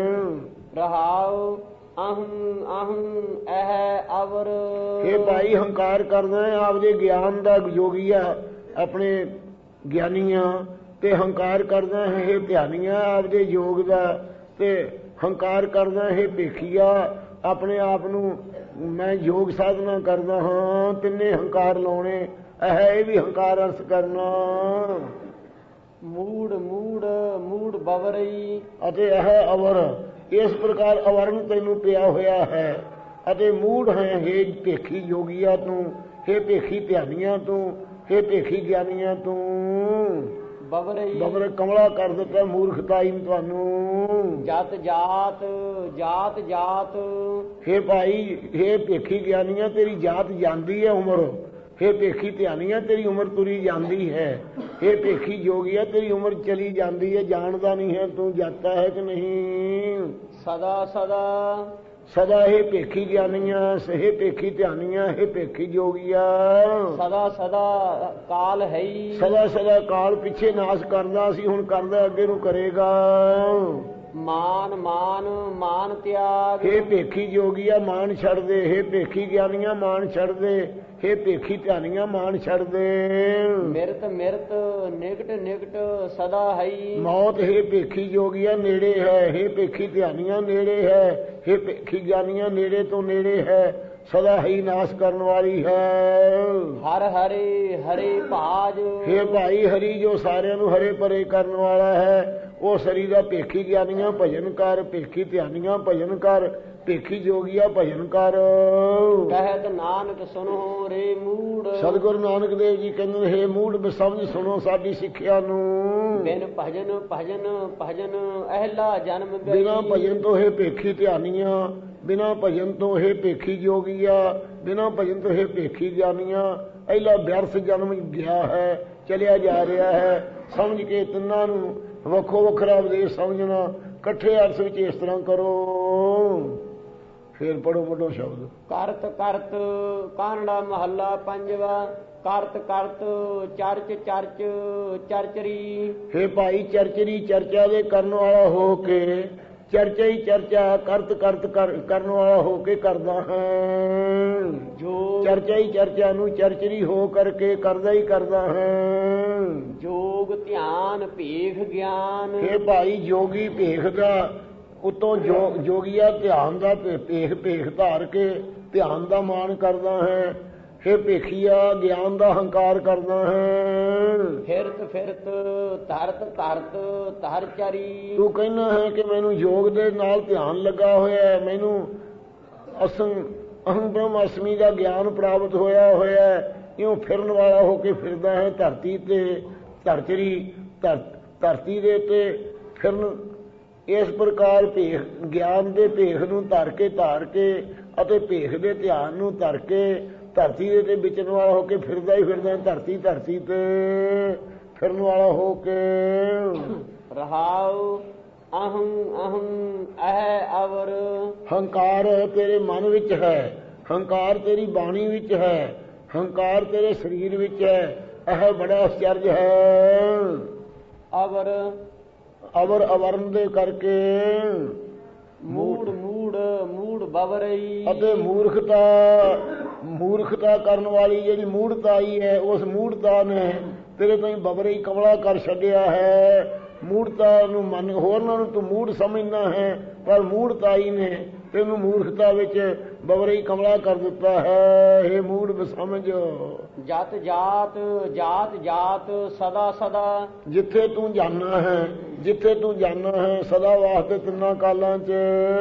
ਰਹਾਉ ਅਹੰ ਅਹੰ ਇਹ ਅਵਰ। ਹੇ ਭਾਈ, ਹੰਕਾਰ ਕਰਦਾ ਹੈ ਆਪਦੇ ਗਿਆਨ ਦਾ ਜੋਗੀਆ, ਆਪਣੇ ਗਿਆਨੀਆਂ, ਤੇ ਹੰਕਾਰ ਕਰਦਾ ਹੈ ਹੇ ਧਿਆਨੀਆਂ ਆਪਦੇ ਯੋਗ ਦਾ, ਤੇ ਹੰਕਾਰ ਕਰਦਾ ਹੈ ਭੇਖੀਆ ਆਪਣੇ ਆਪ ਨੂੰ ਮੈਂ ਯੋਗ ਸਾਧਨਾ ਕਰਦਾ ਹਾਂ। ਤਿੰਨੇ ਹੰਕਾਰ ਲਾਉਣੇ, ਇਹ ਵੀ ਹੰਕਾਰ ਅਰਥ ਕਰਨਾ। ਮੂੜ ਮੂੜ ਮੂੜ ਬਵਰਈ। ਅਤੇ ਇਹ ਅਵਰ, ਇਸ ਪ੍ਰਕਾਰ ਅਵਰਨ ਤੈਨੂੰ ਪਿਆ ਹੋਇਆ ਹੈ, ਅਤੇ ਮੂੜ ਹੈ ਹੇ ਭੇਖੀ ਯੋਗੀਆ ਤੂੰ, ਹੇ ਭੇਖੀ ਧਿਆਨੀਆਂ ਤੂੰ, ਹੇ ਭੇਖੀ ਗਿਆਨੀਆਂ ਤੂੰ। ਬਵਰਈ ਬਵਰ ਕਮਲਾ ਕਰ ਦਿੱਤਾ ਮੂਰਖਤਾਈ ਤੁਹਾਨੂੰ। ਜਤ ਜਾਤ ਜਾਤ ਜਾਤ। ਹੇ ਭਾਈ, ਹੇ ਭੇਖੀ ਗਿਆਨੀਆਂ, ਤੇਰੀ ਜਾਤ ਜਾਂਦੀ ਹੈ ਉਮਰ। ਹੇ ਭੇਖੀ ਧਿਆਨੀਆਂ, ਤੇਰੀ ਉਮਰ ਤੁਰੀ ਜਾਂਦੀ ਹੈ। ਹੇ ਭੇਖੀ ਜੋਗੀਆ, ਤੇਰੀ ਉਮਰ ਚਲੀ ਜਾਂਦੀ ਹੈ, ਜਾਣਦਾ ਨਹੀਂ ਹੈ ਤੂੰ ਜਾਤਾ ਹੈ ਕਿ ਨਹੀਂ। ਸਦਾ ਸਦਾ ਸਦਾ ਹੇ ਭੇਖੀ ਗਿਆਨੀਆਂ, ਹੇ ਭੇਖੀ ਧਿਆਨੀਆਂ, ਹੇ ਭੇਖੀ ਜੋਗੀਆ। ਸਦਾ ਸਦਾ ਕਾਲ ਹੈ। ਸਦਾ ਸਦਾ ਕਾਲ ਪਿੱਛੇ ਨਾਸ਼ ਕਰਦਾ ਸੀ, ਹੁਣ ਕਰਦਾ ਅੱਗੇ ਨੂੰ ਕਰੇਗਾ। ਮਾਨ ਮਾਨ ਮਾਨ ਤਿਆਗ। ਹੇ ਭੇਖੀ ਜੋਗੀਆ, ਮਾਨ ਛੱਡ ਦੇ। ਹੇ ਭੇਖੀ ਗਿਆਨੀਆਂ, ਮਾਨ ਛੱਡ ਦੇ। ਹੇ ਭੇਖੀ ਧਿਆਨੀਆਂ, ਮਾਨ ਛੱਡ ਦੇ। ਮਿਰਤ ਮਿਰਤ ਨਿਕਟ ਨਿਕਟ ਸਦਾ ਹੈ। ਮੌਤ ਹੇ ਭੇਖੀ ਜੋਗੀਆ ਨੇੜੇ ਹੈ, ਹੇ ਭੇਖੀ ਧਿਆਨੀਆਂ ਨੇੜੇ ਹੈ, ਹੇ ਭੇਖੀ ਗਿਆਨੀਆਂ ਨੇੜੇ ਤੋਂ ਨੇੜੇ ਹੈ, ਸਦਾ ਹੀ ਨਾਸ਼ ਕਰਨ ਵਾਲੀ ਹੈ। ਹਰ ਹਰੇ ਹਰੇ ਭਾਜ। ਹੇ ਭਾਈ, ਹਰੀ ਜੋ ਸਾਰਿਆਂ ਨੂੰ ਹਰੇ ਭਰੇ ਕਰਨ ਵਾਲਾ ਹੈ, ਉਹ ਸਰੀ ਦਾ ਭੇਖੀ ਗਿਆਨੀਆਂ ਭਜਨ ਕਰ, ਭੇਖੀ ਧਿਆਨੀਆਂ ਭਜਨ ਕਰ, ਭੇਖੀ ਜੋਗੀਆ ਭਜਨ ਕਰ। ਕਹਿਤ ਨਾਨਕ ਸੁਣੋ ਰੇ ਮੂੜ। ਸਤਿਗੁਰੂ ਨਾਨਕ ਦੇਵ ਜੀ ਕਹਿੰਦੇ ਨੇ, ਹੇ ਮੂੜ ਸਮਝ ਸੁਣੋ ਸਾਡੀ ਸਿੱਖਿਆ ਨੂੰ। ਬਿਨ ਭਜਨ ਭਜਨ ਭਜਨ ਅਹਿਲਾ ਜਨਮ ਗਈ। ਬਿਨਾਂ ਭਜਨ ਤੋਂ ਹੇ ਭੇਖੀ ਧਿਆਨੀਆਂ, ਬਿਨਾਂ ਭਜਨ ਤੋਂ ਹੇ ਭੇਖੀ ਜੋਗੀਆ, ਬਿਨਾਂ ਭਜਨ ਤੋਂ ਹੇ ਭੇਖੀ ਗਿਆਨੀਆਂ, ਅਹਿਲਾ ਵਿਅਰਥ ਜਨਮ ਗਿਆ ਹੈ, ਚਲਿਆ ਜਾ ਰਿਹਾ ਹੈ। ਸਮਝ ਕੇ ਤਿੰਨਾਂ ਨੂੰ ਵੱਖੋ ਵੱਖਰਾ ਉਪਦੇਸ਼ ਸਮਝਣਾ, ਇਕੱਠੇ ਅਰਥ ਵਿੱਚ ਇਸ ਤਰ੍ਹਾਂ ਕਰੋ। ਫੇਰ ਪੜੋ ਪੜੋ ਸ਼ਬਦ। ਕਰਤ ਕਰਤ ਕਾਂਡਾ ਮਹੱਲਾ ਪੰਜਵਾ। ਕਰਤ ਕਰਤ ਚਰਚ ਚਰਚ ਚਰਚਰੀ। ਹੇ ਭਾਈ, ਚਰਚਰੀ ਚਰਚਾ ਦੇ ਕਰਨ ਵਾਲਾ ਹੋ ਕੇ, ਚਰਚਾ ਹੀ ਚਰਚਾ ਕਰਤ ਕਰਤ ਕਰਨ ਵਾਲਾ ਹੋ ਕੇ ਕਰਦਾ ਹੈ। ਜੋ ਚਰਚਾ ਹੀ ਚਰਚਾ ਨੂੰ ਚਰਚਰੀ ਹੋ ਕਰਕੇ ਕਰਦਾ ਹੀ ਕਰਦਾ ਹੈ। ਜੋਗ ਧਿਆਨ ਗਿਆਨ ਭੇਖ ਗਿਆਨ ਇਹ ਭਾਈ ਜੋਗੀ ਭੇਖ ਦਾ ਉਤੋਂ ਜੋ ਜੋਗੀਆ ਧਿਆਨ ਦਾ ਭੇ- ਭੇਖ ਭੇਖ ਧਾਰ ਕੇ ਧਿਆਨ ਦਾ ਮਾਣ ਕਰਦਾ ਹੈ। ਇਹ ਭੇਖੀਆ ਗਿਆਨ ਦਾ ਹੰਕਾਰ ਕਰਦਾ ਹੈ। ਫਿਰਤ ਫਿਰਤ ਧਰਤ ਧਰਤ ਧਰ ਚਰੀ ਤੂੰ ਕਹਿੰਦਾ ਹੈ ਕਿ ਮੈਨੂੰ ਯੋਗ ਦੇ ਨਾਲ ਧਿਆਨ ਲੱਗਾ ਹੋਇਆ ਹੈ, ਮੈਨੂੰ ਅਸੰ ਅਹੰ ਬ੍ਰਹਮ ਅਸਮੀ ਦਾ ਗਿਆਨ ਪ੍ਰਾਪਤ ਹੋਇਆ ਹੋਇਆ ਹੈ। ਇਉਂ ਫਿਰਨ ਵਾਲਾ ਹੋ ਕੇ ਫਿਰਦਾ ਹੈ ਧਰਤੀ ਤੇ ਧਰਚਰੀ ਧਰ ਧਰਤੀ ਦੇ ਉੱਤੇ ਫਿਰਨ। ਇਸ ਪ੍ਰਕਾਰ ਭੇਖ ਗਿਆਨ ਦੇ ਭੇਖ ਨੂੰ ਧਰ ਕੇ ਧਾਰ ਕੇ ਅਤੇ ਭੇਖ ਦੇ ਧਿਆਨ ਨੂੰ ਧਰ ਕੇ ਧਰਤੀ ਦੇ ਤੇ ਵਿਚਰਨ ਵਾਲਾ ਹੋ ਕੇ ਫਿਰਦਾ ਹੀ ਫਿਰਦਾ ਧਰਤੀ ਧਰਤੀ ਤੇ ਫਿਰਨ ਵਾਲਾ ਹੋ ਕੇ। ਰਹਾਉ ਅਹੰ ਅਹੰ ਅਹ ਅਵਰ ਹੰਕਾਰ ਤੇਰੇ ਮਨ ਵਿੱਚ ਹੈ, ਹੰਕਾਰ ਤੇਰੀ ਬਾਣੀ ਵਿੱਚ ਹੈ, ਹੰਕਾਰ ਤੇਰੇ ਸਰੀਰ ਵਿੱਚ ਹੈ। ਇਹ ਬੜਾ ਅਚਰਜ ਹੈ। ਅਵਰ ਅਵਰ ਅਵਰਨ ਦੇ ਕਰਕੇ ਮੂੜ ਮੂੜ ਮੂੜ ਬਵਰਈ ਅਤੇ ਮੂਰਖਤਾ ਮੂਰਖਤਾ ਕਰਨ ਵਾਲੀ ਜਿਹੜੀ ਮੂੜਤਾ ਆਈ ਹੈ, ਉਸ ਮੂੜਤਾ ਨੇ ਤੇਰੇ ਤੋਂ ਹੀ ਬਬਰੇ ਕਮਲਾ ਕਰ ਛੱਡਿਆ ਹੈ। ਮੂੜਤਾ ਨੂੰ ਮਨ ਹੋਰਨਾਂ ਨੂੰ ਤੂੰ ਮੂੜ ਸਮਝਦਾ ਹੈ, ਪਰ ਮੂੜਤਾਈ ਨੇ ਤੈਨੂੰ ਮੂਰਖਤਾ ਵਿੱਚ ਬਬਰੇ ਕਮਲਾ ਕਰ ਦਿੱਤਾ ਹੈ। ਇਹ ਮੂੜ ਸਮਝ ਜਤ ਜਾਤ ਜਾਤ ਜਾਤ ਸਦਾ ਸਦਾ ਜਿੱਥੇ ਤੂੰ ਜਾਣਾ ਹੈ, ਜਿੱਥੇ ਤੂੰ ਜਾਣਾ ਹੈ ਸਦਾ ਵਾਸਤੇ ਤਿੰਨਾਂ ਕਾਲਾਂ 'ਚ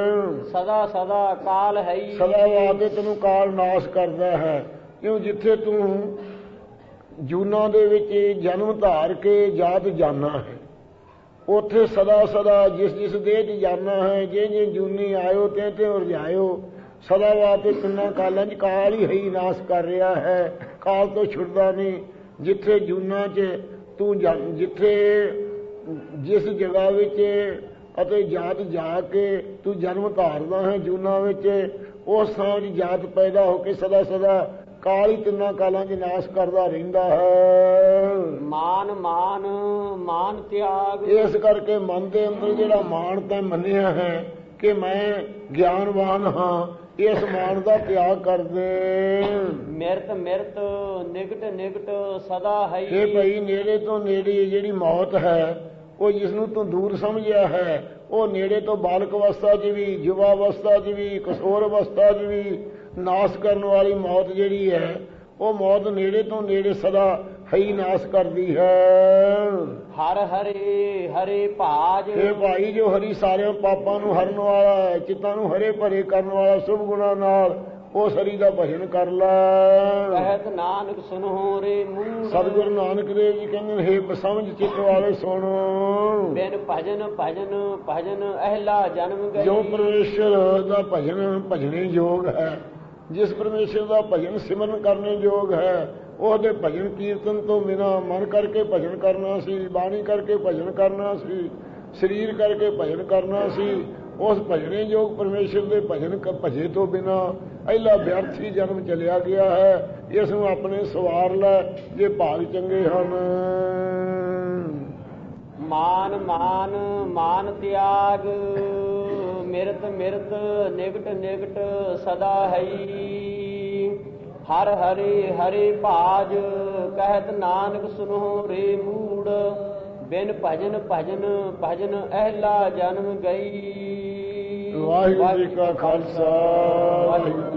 ਸਦਾ ਸਦਾ ਕਾਲ ਹੈ ਸਦਾ ਵਾਸਤੇ ਤੈਨੂੰ ਕਾਲ ਨਾਸ਼ ਕਰਦਾ ਹੈ। ਕਿਉਂ ਜਿੱਥੇ ਤੂੰ ਜੂਨਾਂ ਦੇ ਵਿੱਚ ਜਨਮ ਧਾਰ ਕੇ ਜਾਤ ਜਾਣਾ ਹੈ, ਉੱਥੇ ਸਦਾ ਸਦਾ ਜਿਸ ਜਿਸ ਦੇਹ 'ਚ ਜਾਣਾ ਹੈ, ਜੇ ਜੇ ਜੂਨੀ ਆਇਓ ਤੇ ਤੇ ਉਰਜਾਇਓ ਸਦਾ ਵਾਸਤੇ ਤਿੰਨਾਂ ਕਾਲਾਂ 'ਚ ਕਾਲ ਹੀ ਹੀ ਨਾਸ਼ ਕਰ ਰਿਹਾ ਹੈ। ਕਾਲ ਤੋਂ ਛੁੱਟਦਾ ਨਹੀਂ। ਜਿੱਥੇ ਜੂਨਾਂ 'ਚ ਤੂੰ ਜਿੱਥੇ ਜਿਸ ਜਗ੍ਹਾ ਵਿੱਚ ਅਤੇ ਜਾਤ ਜਾ ਕੇ ਤੂੰ ਜਨਮ ਧਾਰਦਾ ਹੈ ਜੂਨਾਂ ਵਿੱਚ, ਉਸ ਥਾਂ 'ਚ ਜਾਤ ਪੈਦਾ ਹੋ ਕੇ ਸਦਾ ਸਦਾ ਕਾਲ ਹੀ ਤਿੰਨਾਂ ਕਾਲਾਂ 'ਚ ਨਾਸ਼ ਕਰਦਾ ਰਹਿੰਦਾ ਹੈ। ਮਾਨ ਮਾਨ ਮਾਨ ਤਿਆਗ ਇਸ ਕਰਕੇ ਮਨ ਦੇ ਅੰਦਰ ਜਿਹੜਾ ਮਾਣ ਤੈਂ ਮੰਨਿਆ ਹੈ ਕਿ ਮੈਂ ਗਿਆਨਵਾਨ ਹਾਂ, ਇਸ ਮਾਣ ਦਾ ਤਿਆਗ ਕਰ ਦੇ। ਮਿਰਤ ਮਿਰਤ ਨਿਕਟ ਨਿਕਟ ਸਦਾ ਹੈ। ਇਹ ਭਈ ਨੇੜੇ ਤੋਂ ਨੇੜੇ ਜਿਹੜੀ ਮੌਤ ਹੈ, ਉਹ ਜਿਸ ਨੂੰ ਤੂੰ ਦੂਰ ਸਮਝਿਆ ਹੈ, ਉਹ ਨੇੜੇ ਤੋਂ ਬਾਲਕ ਅਵਸਥਾ 'ਚ ਵੀ, ਯੁਵਾ ਅਵਸਥਾ 'ਚ ਵੀ, ਕਿਸ਼ੋਰ ਅਵਸਥਾ 'ਚ ਵੀ ਨਾਸ਼ ਕਰਨ ਵਾਲੀ ਮੌਤ ਜਿਹੜੀ ਹੈ, ਉਹ ਮੌਤ ਨੇੜੇ ਤੋਂ ਨੇੜੇ ਸਦਾ ਹੀ ਨਾਸ਼ ਕਰਦੀ ਹੈ। ਹਰ ਹਰੇ ਹਰੇ ਭਾਜ ਇਹ ਭਾਈ ਜੋ ਹਰੀ ਸਾਰਿਆਂ ਪਾਪਾਂ ਨੂੰ ਹਰਨ ਵਾਲਾ ਹੈ, ਚਿੱਤਾਂ ਨੂੰ ਹਰੇ ਭਰੇ ਕਰਨ ਵਾਲਾ ਸ਼ੁਭ ਗੁਣਾਂ ਨਾਲ ਉਸ ਹਰੀ ਦਾ ਭਜਨ ਕਰ ਲੈ। ਕਹਿਤ ਨਾਨਕ ਸੁਨੋ ਰੇ ਮੂੜ ਸਤਿਗੁਰੂ ਨਾਨਕ ਦੇਵ ਜੀ ਕਹਿੰਦੇ ਹੇ ਬਸਮਝ ਚਿੱਤ ਵਾਲੇ ਸੁਣੋ। ਬਿਨ ਭਜਨ ਭਜਨ ਭਜਨ ਅਹਿਲਾ ਜਨਮ ਗਈ। ਜੋ ਪਰਮੇਸ਼ਰ ਦਾ ਭਜਨ ਭਜਣੇ ਯੋਗ ਹੈ, ਜਿਸ ਪਰਮੇਸ਼ਰ ਦਾ ਭਜਨ ਸਿਮਰਨ ਕਰਨੇ ਯੋਗ ਹੈ, ਉਹਦੇ ਭਜਨ ਕੀਰਤਨ ਤੋਂ ਬਿਨਾਂ ਮਨ ਕਰਕੇ ਭਜਨ ਕਰਨਾ ਸੀ, ਬਾਣੀ ਕਰਕੇ ਭਜਨ ਕਰਨਾ ਸੀ, ਸਰੀਰ ਕਰਕੇ ਭਜਨ ਕਰਨਾ ਸੀ। ਉਸ ਭਜਨੇ ਯੋਗ ਪਰਮੇਸ਼ਰ ਦੇ ਭਜਨ ਭਜੇ ਤੋਂ ਬਿਨਾਂ ਅਹਿਲਾ ਵਿਅਰਥੀ ਜਨਮ ਚਲਿਆ ਗਿਆ ਹੈ। ਇਸ ਨੂੰ ਆਪਣੇ ਸਵਾਰ ਲੈ ਜੇ ਭਾਗ ਚੰਗੇ ਹਨ। ਮਾਨ ਮਾਨ ਮਾਨ ਤਿਆਗ ਮਿਰਤ ਮਿਰਤ ਨਿਕਟ ਨਿਕਟ ਸਦਾ ਹੈ। ਹਰ ਹਰੇ ਹਰੇ ਭਾਜ ਕਹਿਤ ਨਾਨਕ ਸੁਨੋ ਰੇ ਮੂੜ ਬਿਨ ਭਜਨ ਭਜਨ ਭਜਨ ਅਹਿਲਾ ਜਨਮ ਗਈ। ਵਾਹਿਗੁਰੂ ਜੀ ਕਾ ਖਾਲਸਾ।